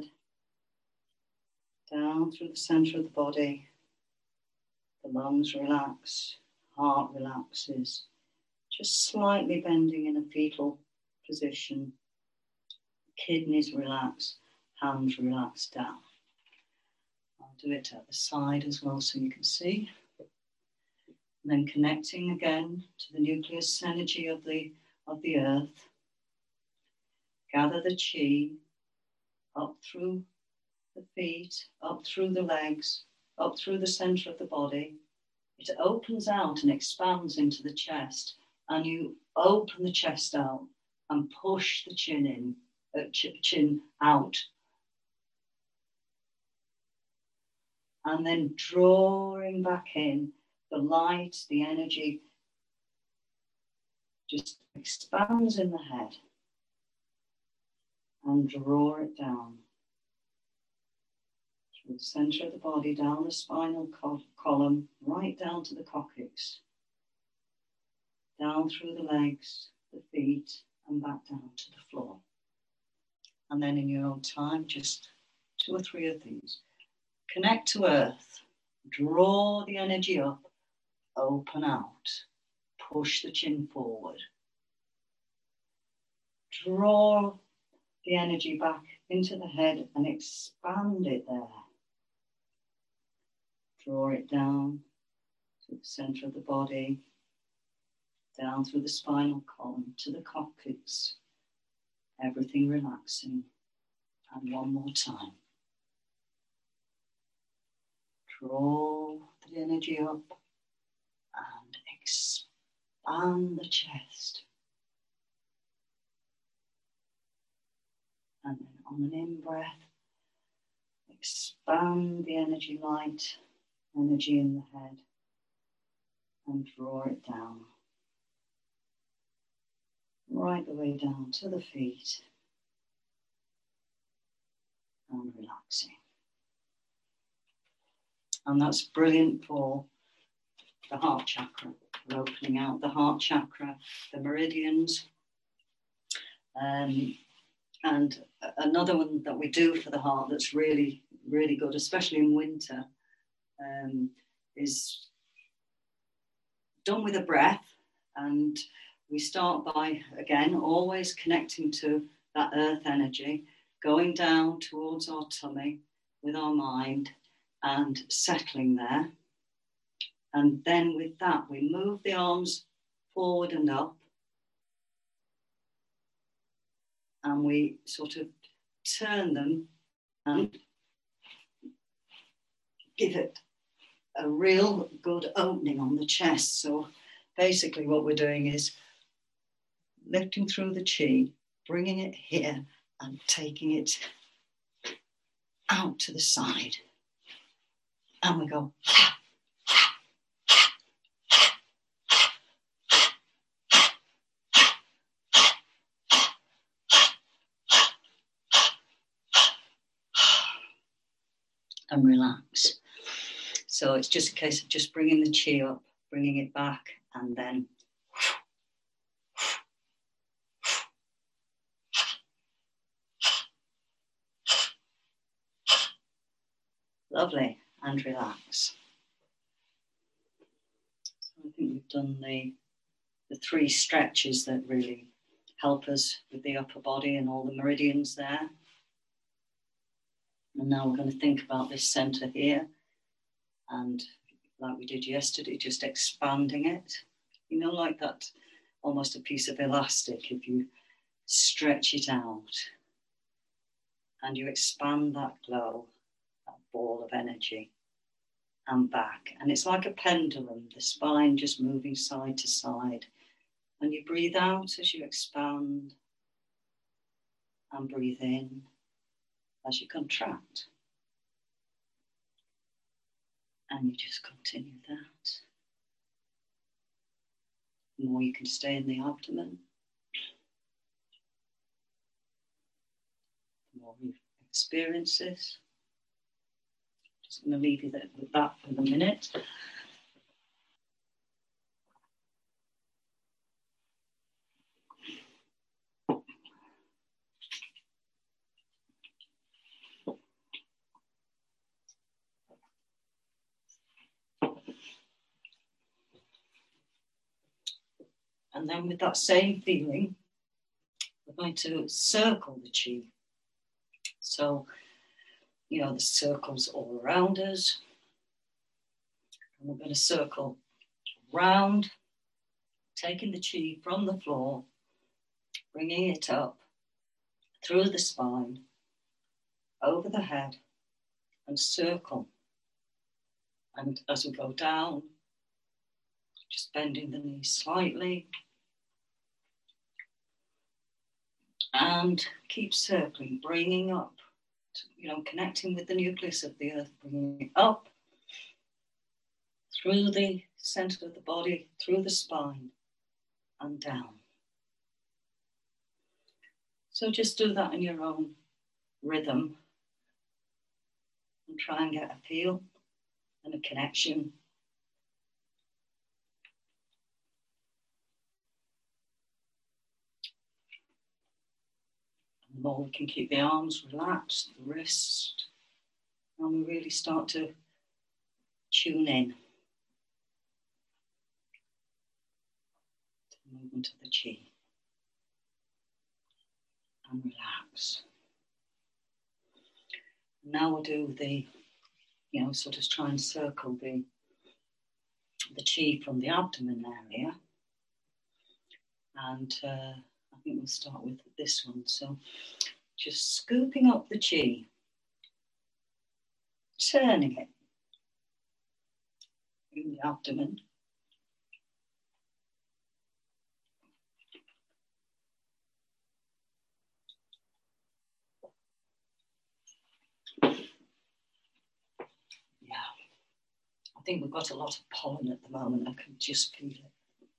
down through the center of the body. The lungs relax, heart relaxes, just slightly bending in a fetal position. Kidneys relax, hands relax down. I'll do it at the side as well so you can see. And then connecting again to the nucleus energy of the earth. Gather the chi up through the feet, up through the legs, up through the center of the body. It opens out and expands into the chest, and you open the chest out and push the chin out. And then drawing back in the light, the energy just expands in the head, and draw it down through the center of the body, down the spinal column, right down to the coccyx, down through the legs, the feet, and back down to the floor. And then in your own time, just 2 or 3 of these. Connect to earth, draw the energy up, open out, push the chin forward. Draw the energy back into the head and expand it there. Draw it down to the center of the body, down through the spinal column to the coccyx, everything relaxing. And one more time. Draw the energy up and expand the chest. And then on an in-breath, expand the energy light, energy in the head, and draw it down. Right the way down to the feet. And relaxing. And that's brilliant for the heart chakra. We're opening out the heart chakra, the meridians. And another one that we do for the heart that's really, really good, especially in winter, is done with a breath. And we start by, again, always connecting to that earth energy, going down towards our tummy with our mind and settling there. And then with that, we move the arms forward and up. And we sort of turn them and give it a real good opening on the chest. So basically what we're doing is lifting through the chi, bringing it here and taking it out to the side. And we go. And relax. So it's just a case of just bringing the chi up, bringing it back, and then lovely, and relax. So I think we've done the 3 stretches that really help us with the upper body and all the meridians there. And now we're going to think about this center here. And like we did yesterday, just expanding it. You know, like that, almost a piece of elastic. If you stretch it out and you expand that glow, that ball of energy, and back. And it's like a pendulum, the spine just moving side to side. And you breathe out as you expand and breathe in as you contract. And you just continue that. The more you can stay in the abdomen, the more you experience this. Just going to leave you with that for the minute. And then with that same feeling, we're going to circle the chi. So, you know, the circles all around us. And we're going to circle round, taking the chi from the floor, bringing it up through the spine, over the head, and circle. And as we go down, just bending the knees slightly. And keep circling, bringing up, connecting with the nucleus of the earth, bringing it up through the center of the body, through the spine, and down. So just do that in your own rhythm and try and get a feel and a connection. And the more we can keep the arms relaxed, the wrist, and we really start to tune in to the movement of the chi. And relax. Now we'll do the, sort of try and circle the chi from the abdomen area. And I think we'll start with this one. So just scooping up the chi, turning it in the abdomen. I think we've got a lot of pollen at the moment. I can just feel it.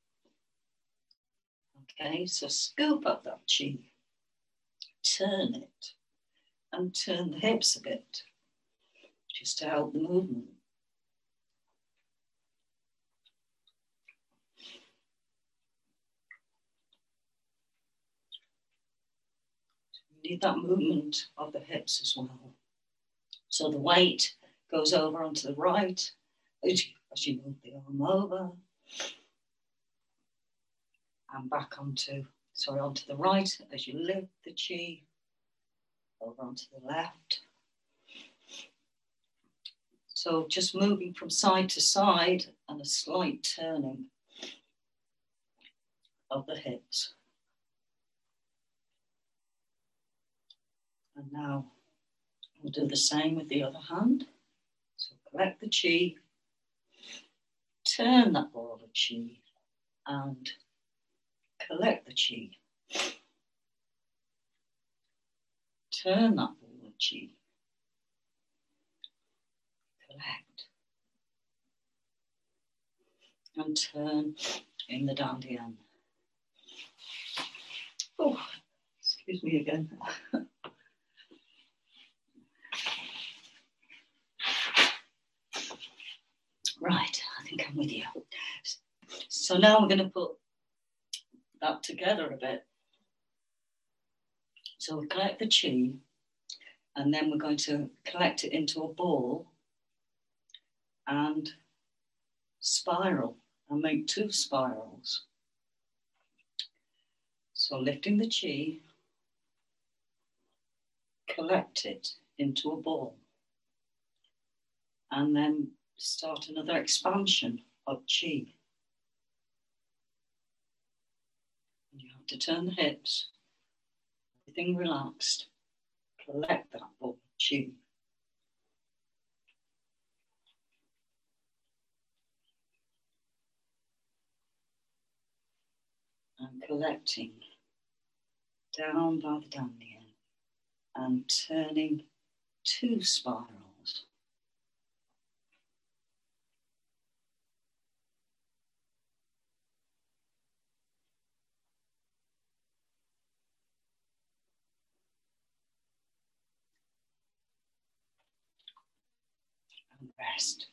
Okay, so scoop up that chi, turn it, and turn the hips a bit, just to help the movement. You need that movement of the hips as well. So the weight goes over onto the right, as you move the arm over, and back onto the right as you lift the chi over onto the left. So just moving from side to side and a slight turning of the hips. And now we'll do the same with the other hand. So collect the chi, turn that ball of chi, and collect the chi. Turn that ball of chi. Collect. And turn in the dandian. Oh, excuse me again. Right, I think I'm with you. So now we're going to put that together a bit. So we collect the chi, and then we're going to collect it into a ball and spiral, and make 2 spirals. So lifting the chi, collect it into a ball, and then start another expansion of chi. You have to turn the hips, everything relaxed, collect that ball of chi. And collecting down by the dandian and turning 2 spirals. And rest.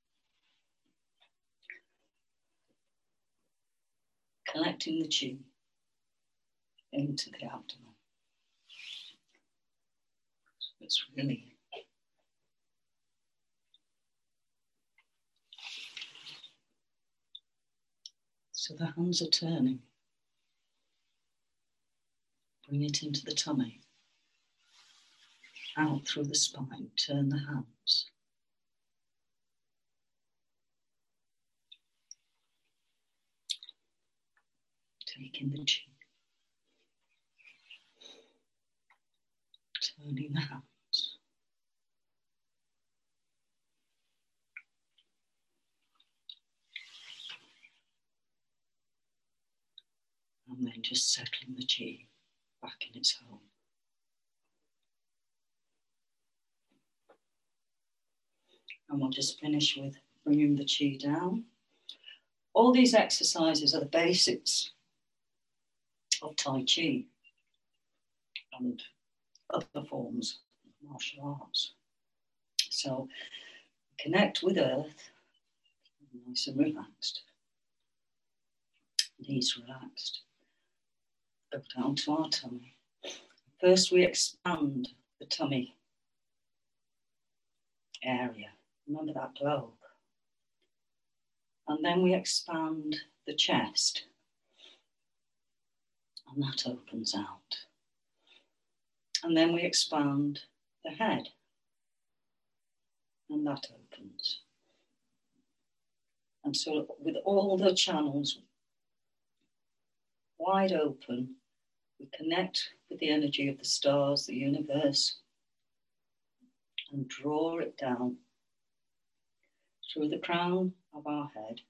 Collecting the chi into the abdomen. So it's really so the hands are turning. Bring it into the tummy. Out through the spine. Turn the hands. Taking the chi. Turning the hands. and just settling the chi back in its home. And we'll just finish with bringing the chi down. All these exercises are the basics of Tai Chi and other forms of martial arts. So connect with earth, nice and relaxed. Knees relaxed. Go down to our tummy. First we expand the tummy area. Remember that globe. And then we expand the chest. And that opens out. And then we expand the head. And that opens. And so with all the channels wide open, we connect with the energy of the stars, the universe, and draw it down through the crown of our head.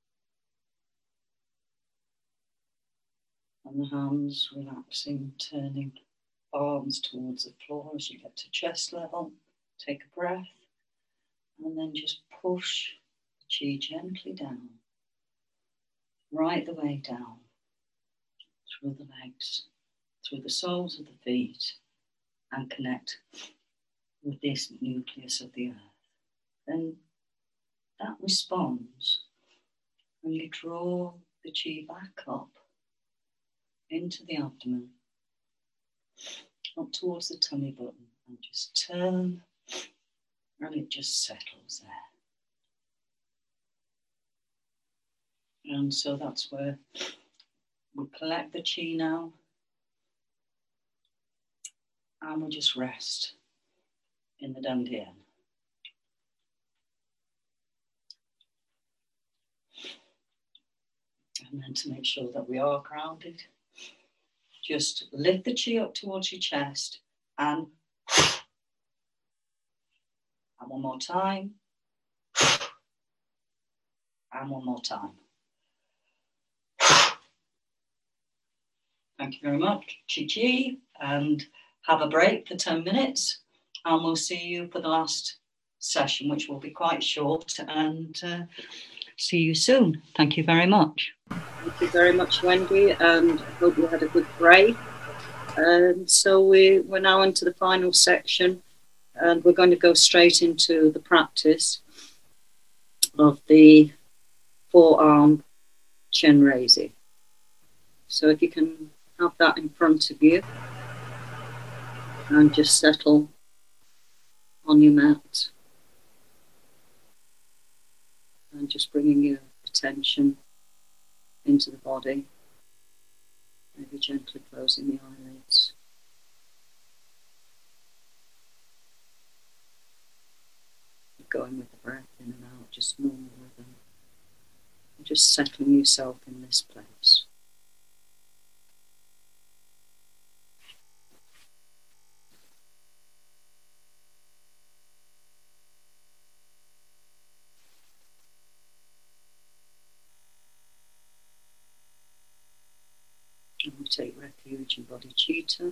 And the hands relaxing, turning arms towards the floor as you get to chest level. Take a breath and then just push the chi gently down, right the way down, through the legs, through the soles of the feet, and connect with this nucleus of the earth. Then that responds, and you draw the chi back up into the abdomen, up towards the tummy button, and just turn, and it just settles there. And so that's where we collect the chi now, and we just rest in the dantian. And then to make sure that we are grounded, just lift the chi up towards your chest and one more time. And one more time. Thank you very much. Chi, and have a break for 10 minutes. And we'll see you for the last session, which will be quite short. And see you soon. Thank you very much. Thank you very much, Wendy, and I hope you had a good break. And so we're now into the final section, and we're going to go straight into the practice of the forearm Chenrezig. So if you can have that in front of you and just settle on your mat and just bringing your attention into the body, maybe gently closing the eyelids. Going with the breath in and out, just normal rhythm. And just settling yourself in this place. And we take refuge in Bodhicitta.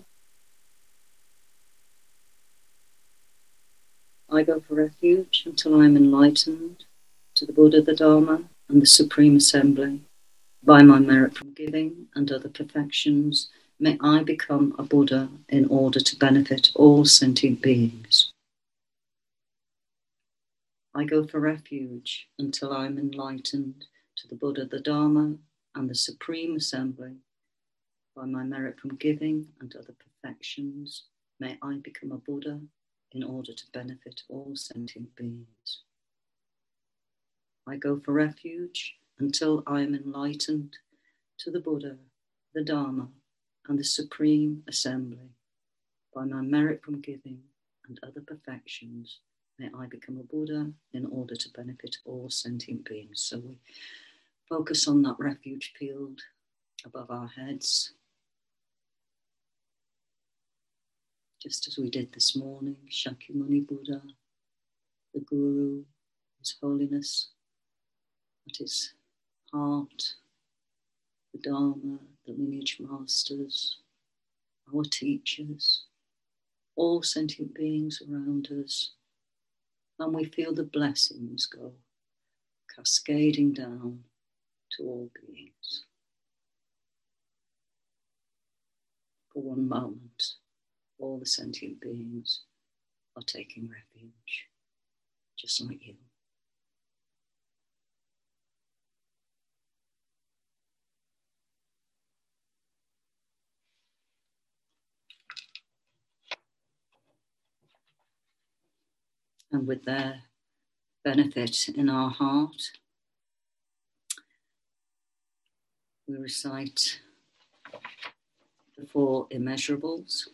I go for refuge until I am enlightened to the Buddha, the Dharma, and the Supreme Assembly. By my merit from giving and other perfections, may I become a Buddha in order to benefit all sentient beings. I go for refuge until I am enlightened to the Buddha, the Dharma, and the Supreme Assembly. By my merit from giving and other perfections, may I become a Buddha in order to benefit all sentient beings. I go for refuge until I am enlightened to the Buddha, the Dharma, and the Supreme Assembly. By my merit from giving and other perfections, may I become a Buddha in order to benefit all sentient beings. So we focus on that refuge field above our heads, just as we did this morning. Shakyamuni Buddha, the Guru, His Holiness, at his heart, the Dharma, the lineage masters, our teachers, all sentient beings around us, and we feel the blessings go cascading down to all beings. For one moment, all the sentient beings are taking refuge, just like you. And with their benefit in our heart, we recite the 4 immeasurables.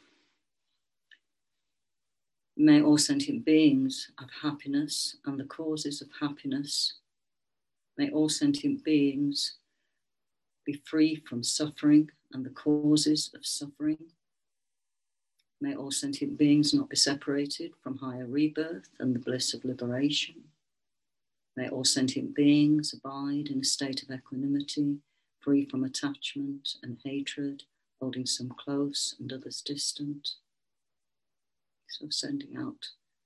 May all sentient beings have happiness and the causes of happiness. May all sentient beings be free from suffering and the causes of suffering. May all sentient beings not be separated from higher rebirth and the bliss of liberation. May all sentient beings abide in a state of equanimity, free from attachment and hatred, holding some close and others distant. So sending out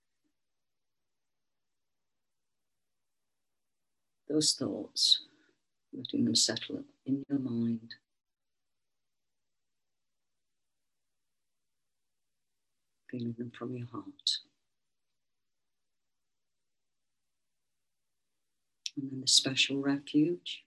those thoughts, letting them settle in your mind. Feeling them from your heart. And then the special refuge.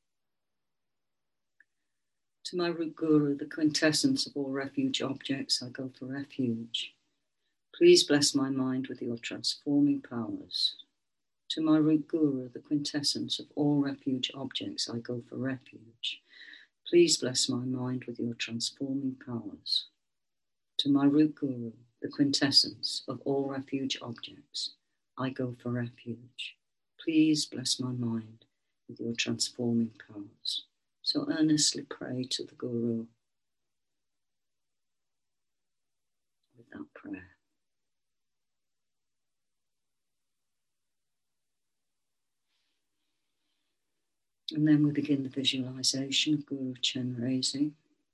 To my root guru, the quintessence of all refuge objects, I go for refuge. Please bless my mind with your transforming powers. To my root guru, the quintessence of all refuge objects, I go for refuge. Please bless my mind with your transforming powers. To my root guru, the quintessence of all refuge objects, I go for refuge. Please bless my mind with your transforming powers. So earnestly pray to the Guru with that prayer. And then we begin the visualization of Guru Chenrezig.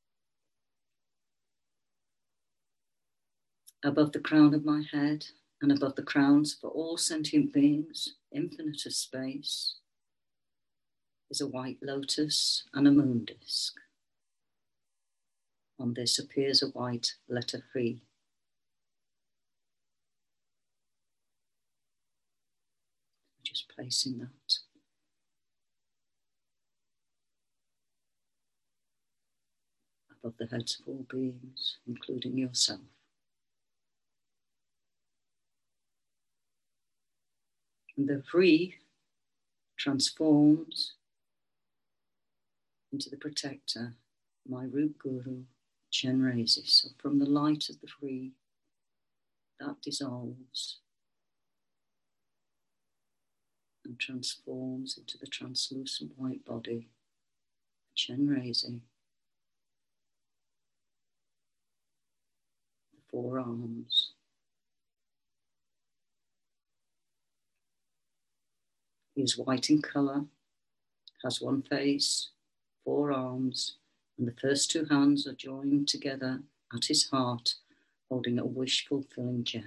Above the crown of my head and above the crowns for all sentient beings, infinite of space, is a white lotus and a moon disk. On this appears a white letter Hri. Just placing that above the heads of all beings, including yourself. And the Hri transforms into the protector, my root guru, Chenrezig. So from the light of the Hri, that dissolves and transforms into the translucent white body, Chenrezig. The 4 arms. He is white in colour, has 1 face, 4 arms, and the first 2 hands are joined together at his heart, holding a wish-fulfilling gem.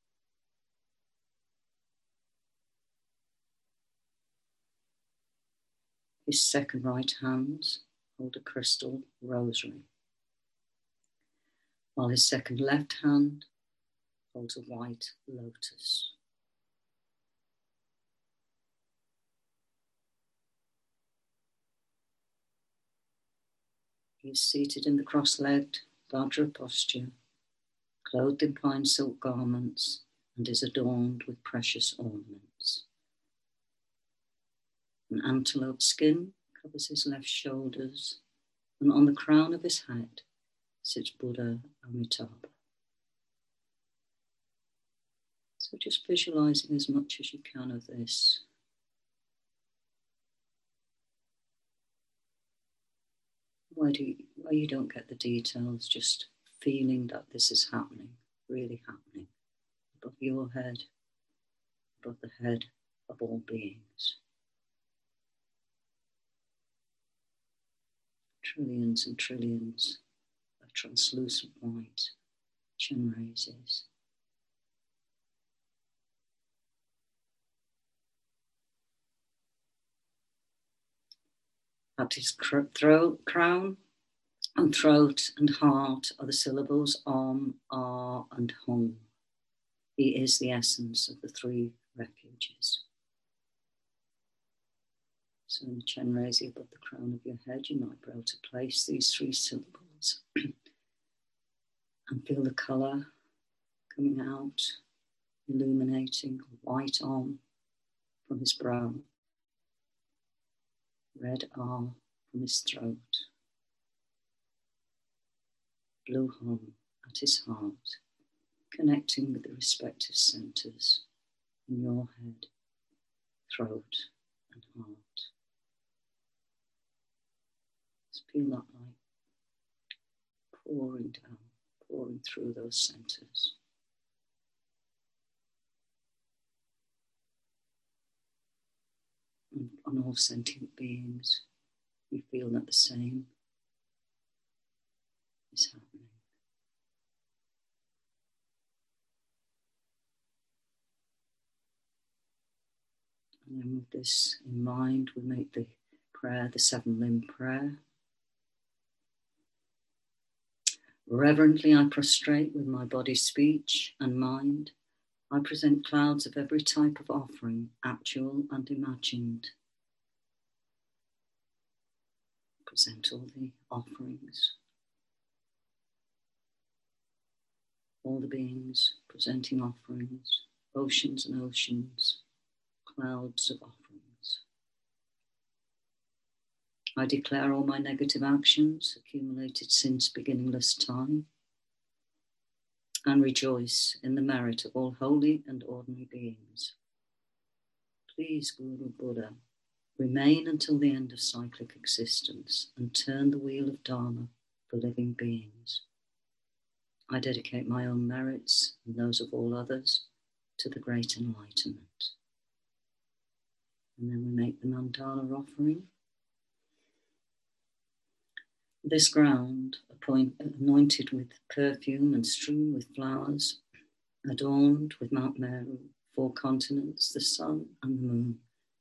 His second right hand holds a crystal rosary, while his second left hand holds a white lotus. He is seated in the cross-legged Vajra posture, clothed in fine silk garments, and is adorned with precious ornaments. An antelope skin covers his left shoulders, and on the crown of his head sits Buddha Amitabha. So just visualizing as much as you can of this. Where you don't get the details, just feeling that this is happening, really happening, above your head, above the head of all beings. trillions and trillions of translucent white Chenrezes. At his crown and throat and heart are the syllables Om, Ah, and Hum. He is the essence of the three refuges. So in Chenrezi above the crown of your head, you might be able to place these three syllables and feel the colour coming out, illuminating white Om from his brow, red R from his throat, blue Hum at his heart, connecting with the respective centres in your head, throat and heart. Just feel that light pouring down, pouring through those centres. And on all sentient beings, you feel that the same is happening. And then with this in mind, we make the prayer, the 7-limb prayer. Reverently I prostrate with my body, speech and mind. I present clouds of every type of offering, actual and imagined. Present all the offerings. All the beings presenting offerings, oceans and oceans, clouds of offerings. I declare all my negative actions, accumulated since beginningless time, and rejoice in the merit of all holy and ordinary beings. Please, Guru Buddha, remain until the end of cyclic existence and turn the wheel of Dharma for living beings. I dedicate my own merits and those of all others to the great enlightenment. And then we make the mandala offering. This ground, anointed with perfume and strewn with flowers, adorned with Mount Meru, 4 continents, the sun and the moon.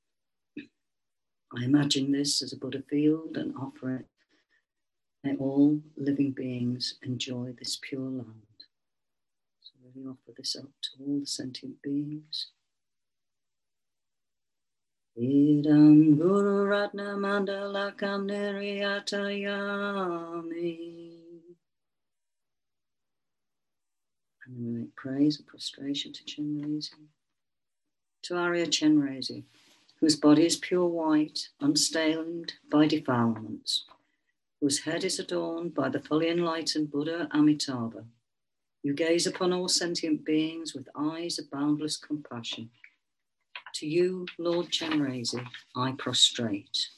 I imagine this as a Buddha field and offer it. May all living beings enjoy this pure land. So really offer this up to all the sentient beings. Idam Guru Ratna Mandalakam Niriyatayami. And then we make praise and prostration to Chenrezi. To Arya Chenrezi, whose body is pure white, unstained by defilements, whose head is adorned by the fully enlightened Buddha Amitabha. You gaze upon all sentient beings with eyes of boundless compassion. To you, Lord Chenrezi, I prostrate.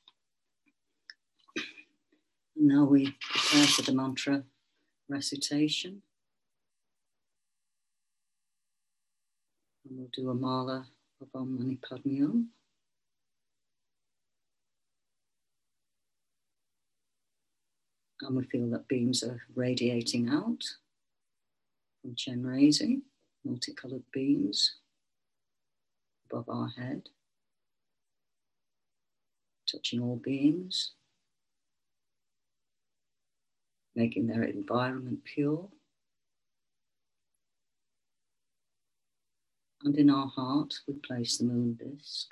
And now we prepare for the mantra recitation. And we'll do a mala of Om Mani Padme Hum. And we feel that beams are radiating out from Chenrezi, multicolored beams above our head, touching all beings, making their environment pure. And in our heart, we place the moon disk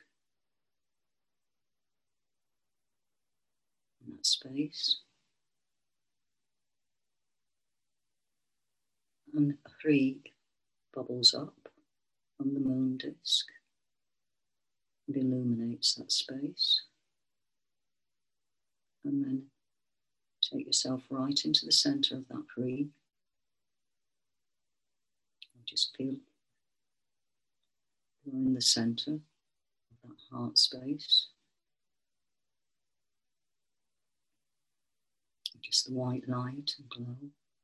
in that space. And Hri bubbles up from the moon disk and illuminates that space. And then take yourself right into the center of that Hri. Just feel you're in the center of that heart space. Just the white light and glow.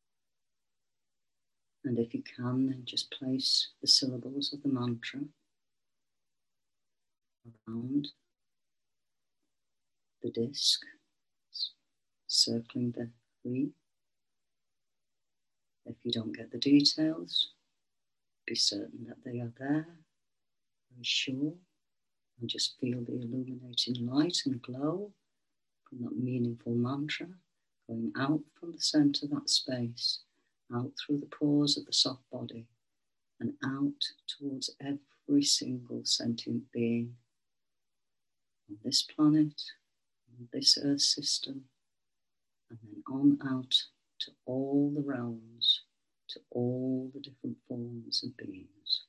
And if you can, then just place the syllables of the mantra around the disc, circling the three. If you don't get the details, be certain that they are there, very sure, and just feel the illuminating light and glow from that meaningful mantra going out from the center of that space, out through the pores of the soft body, and out towards every single sentient being on this planet, on this Earth system, and then on out to all the realms, to all the different forms of beings.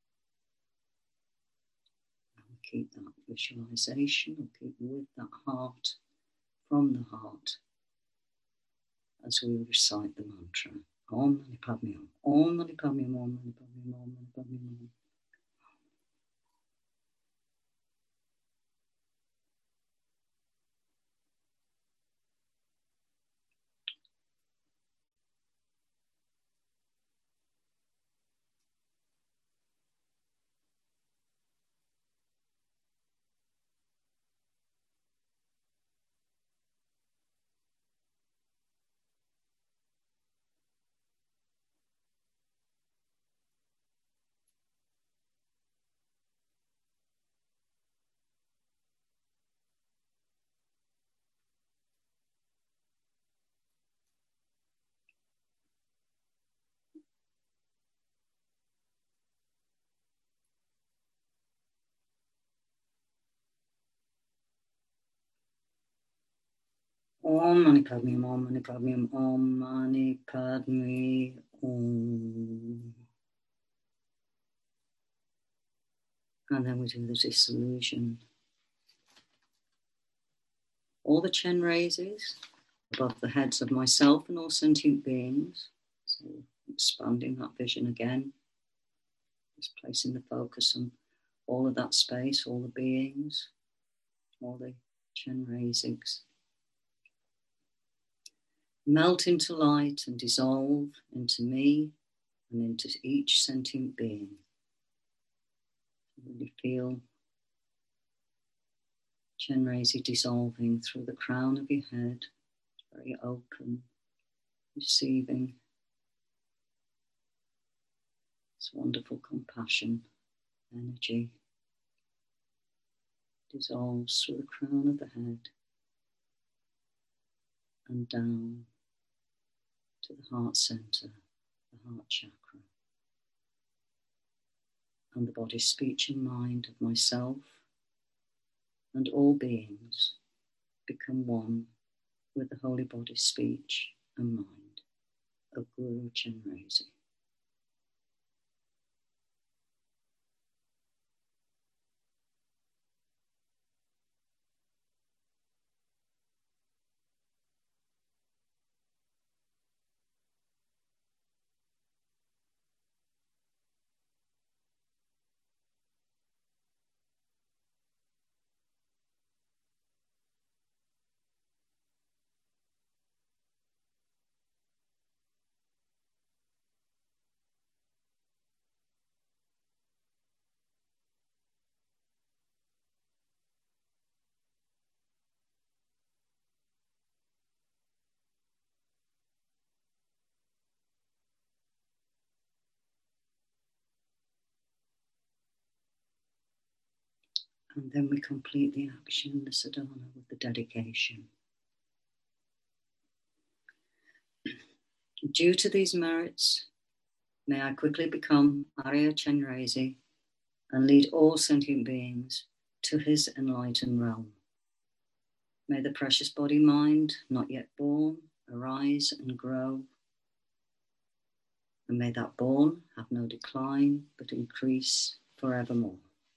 And we'll keep that visualization, we'll keep with that heart, from the heart, as we recite the mantra. Om Mani Padme Hum. Om Mani Padme Hum. Om Mani Padme Hum. Om Mani Padme Hum. Om Mani Padme Hum. Om Mani Padme Hum. Om Mani Padme Hum. And then we do the dissolution. All the Chen raises above the heads of myself and all sentient beings. So expanding that vision again. Just placing the focus on all of that space, all the beings, all the Chen raisings. Melt into light and dissolve into me and into each sentient being. Really feel Chenrezig dissolving through the crown of your head, very open, receiving this wonderful compassion, energy. Dissolves through the crown of the head and down to the heart center, the heart chakra, and the body, speech and mind of myself and all beings become one with the holy body, speech and mind of Guru Chenrezig. And then we complete the action, the sadhana, with the dedication. Due to these merits, may I quickly become Arya Chenrezig and lead all sentient beings to his enlightened realm. May the precious body mind, not yet born, arise and grow. And may that born have no decline, but increase forevermore.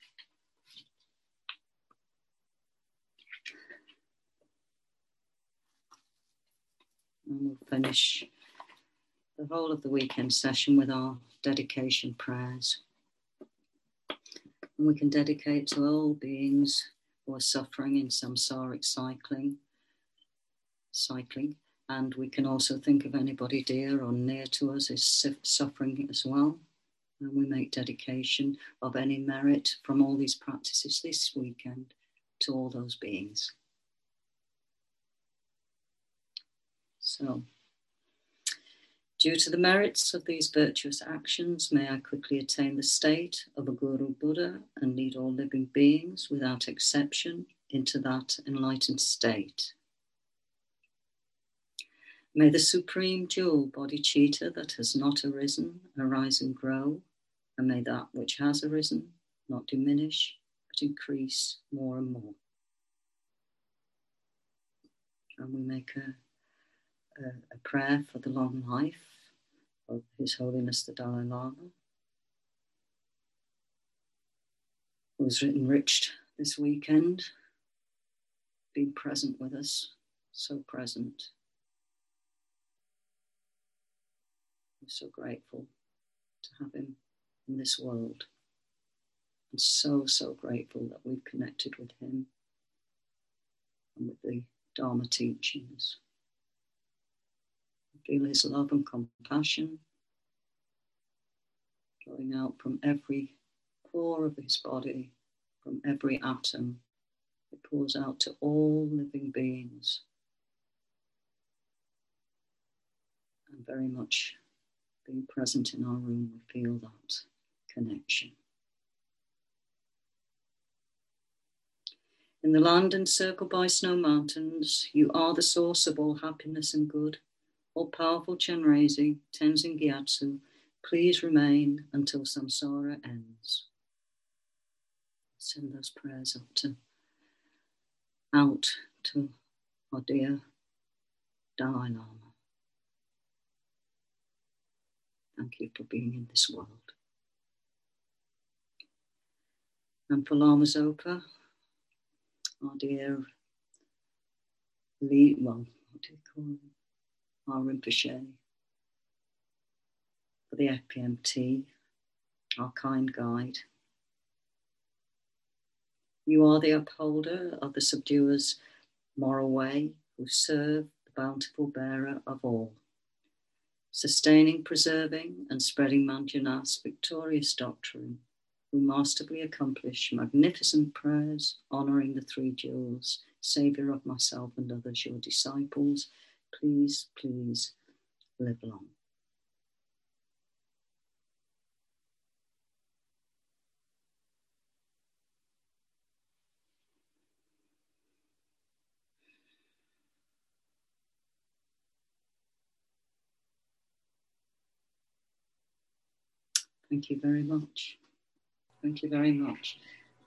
And we'll finish the whole of the weekend session with our dedication prayers. And we can dedicate to all beings who are suffering in samsaric cycling. And we can also think of anybody dear or near to us is suffering as well. And we make dedication of any merit from all these practices this weekend to all those beings. So, due to the merits of these virtuous actions, may I quickly attain the state of a Guru Buddha and lead all living beings without exception into that enlightened state. May the supreme jewel bodhicitta that has not arisen arise and grow, and may that which has arisen not diminish, but increase more and more. And we make a prayer for the long life of His Holiness the Dalai Lama, who was enriched this weekend, being present with us, so present. We're so grateful to have him in this world, and so, so grateful that we've connected with him and with the Dharma teachings. Feel his love and compassion flowing out from every pore of his body, from every atom. It pours out to all living beings. And very much being present in our room, we feel that connection. In the land encircled by snow mountains, you are the source of all happiness and good. All-powerful Chenrezig, Tenzin Gyatso, please remain until samsara ends. Send those prayers out to our dear Dalai Lama. Thank you for being in this world. And for Lama Zopa, our dear lead, well, what do you call him? Our Rinpoche, for the FPMT, our kind guide. You are the upholder of the subduer's moral way, who serve the bountiful bearer of all, sustaining, preserving, and spreading Manjunath's victorious doctrine, who masterfully accomplish magnificent prayers, honouring the three jewels, Saviour of myself and others, your disciples. Please, please live long. Thank you very much. Thank you very much.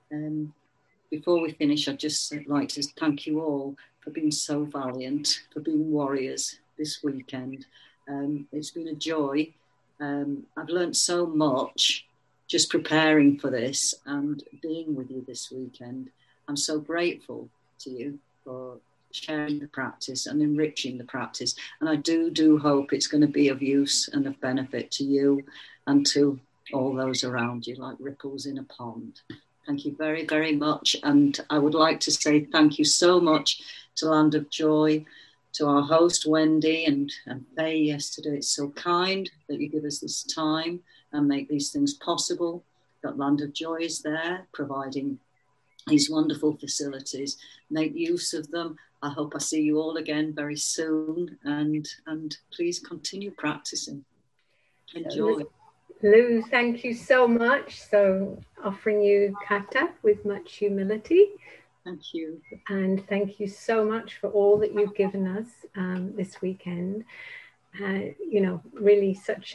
Before we finish, I'd just like to thank you all for being so valiant, for being warriors this weekend. It's been a joy. I've learned so much just preparing for this and being with you this weekend. I'm so grateful to you for sharing the practice and enriching the practice. And I do hope it's going to be of use and of benefit to you and to all those around you, like ripples in a pond. Thank you very, very much. And I would like to say thank you so much to Land of Joy, to our host, Wendy, and Faye yesterday. It's so kind that you give us this time and make these things possible, that Land of Joy is there, providing these wonderful facilities. Make use of them. I hope I see you all again very soon. And please continue practicing. Enjoy. Lou, thank you so much. So offering you kata with much humility. Thank you. And thank you so much for all that you've given us this weekend. You know, really such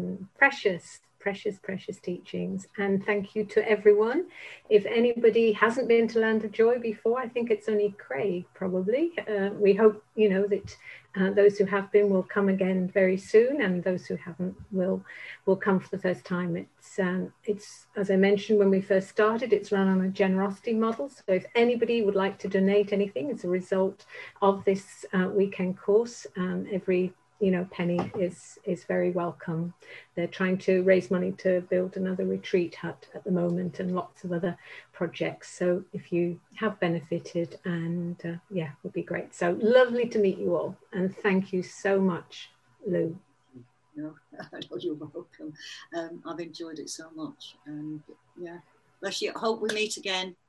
precious teachings. And thank you to everyone. If anybody hasn't been to Land of Joy before, I think it's only Craig probably. We hope, you know, that those who have been will come again very soon, and those who haven't will come for the first time. It's as I mentioned when we first started, it's run on a generosity model. So if anybody would like to donate anything as a result of this weekend course, every penny is very welcome. They're trying to raise money to build another retreat hut at the moment and lots of other projects. So if you have benefited, and yeah, it would be great. So lovely to meet you all, and thank you so much, Lou. No, you're welcome. I've enjoyed it so much, and yeah, bless you. I hope we meet again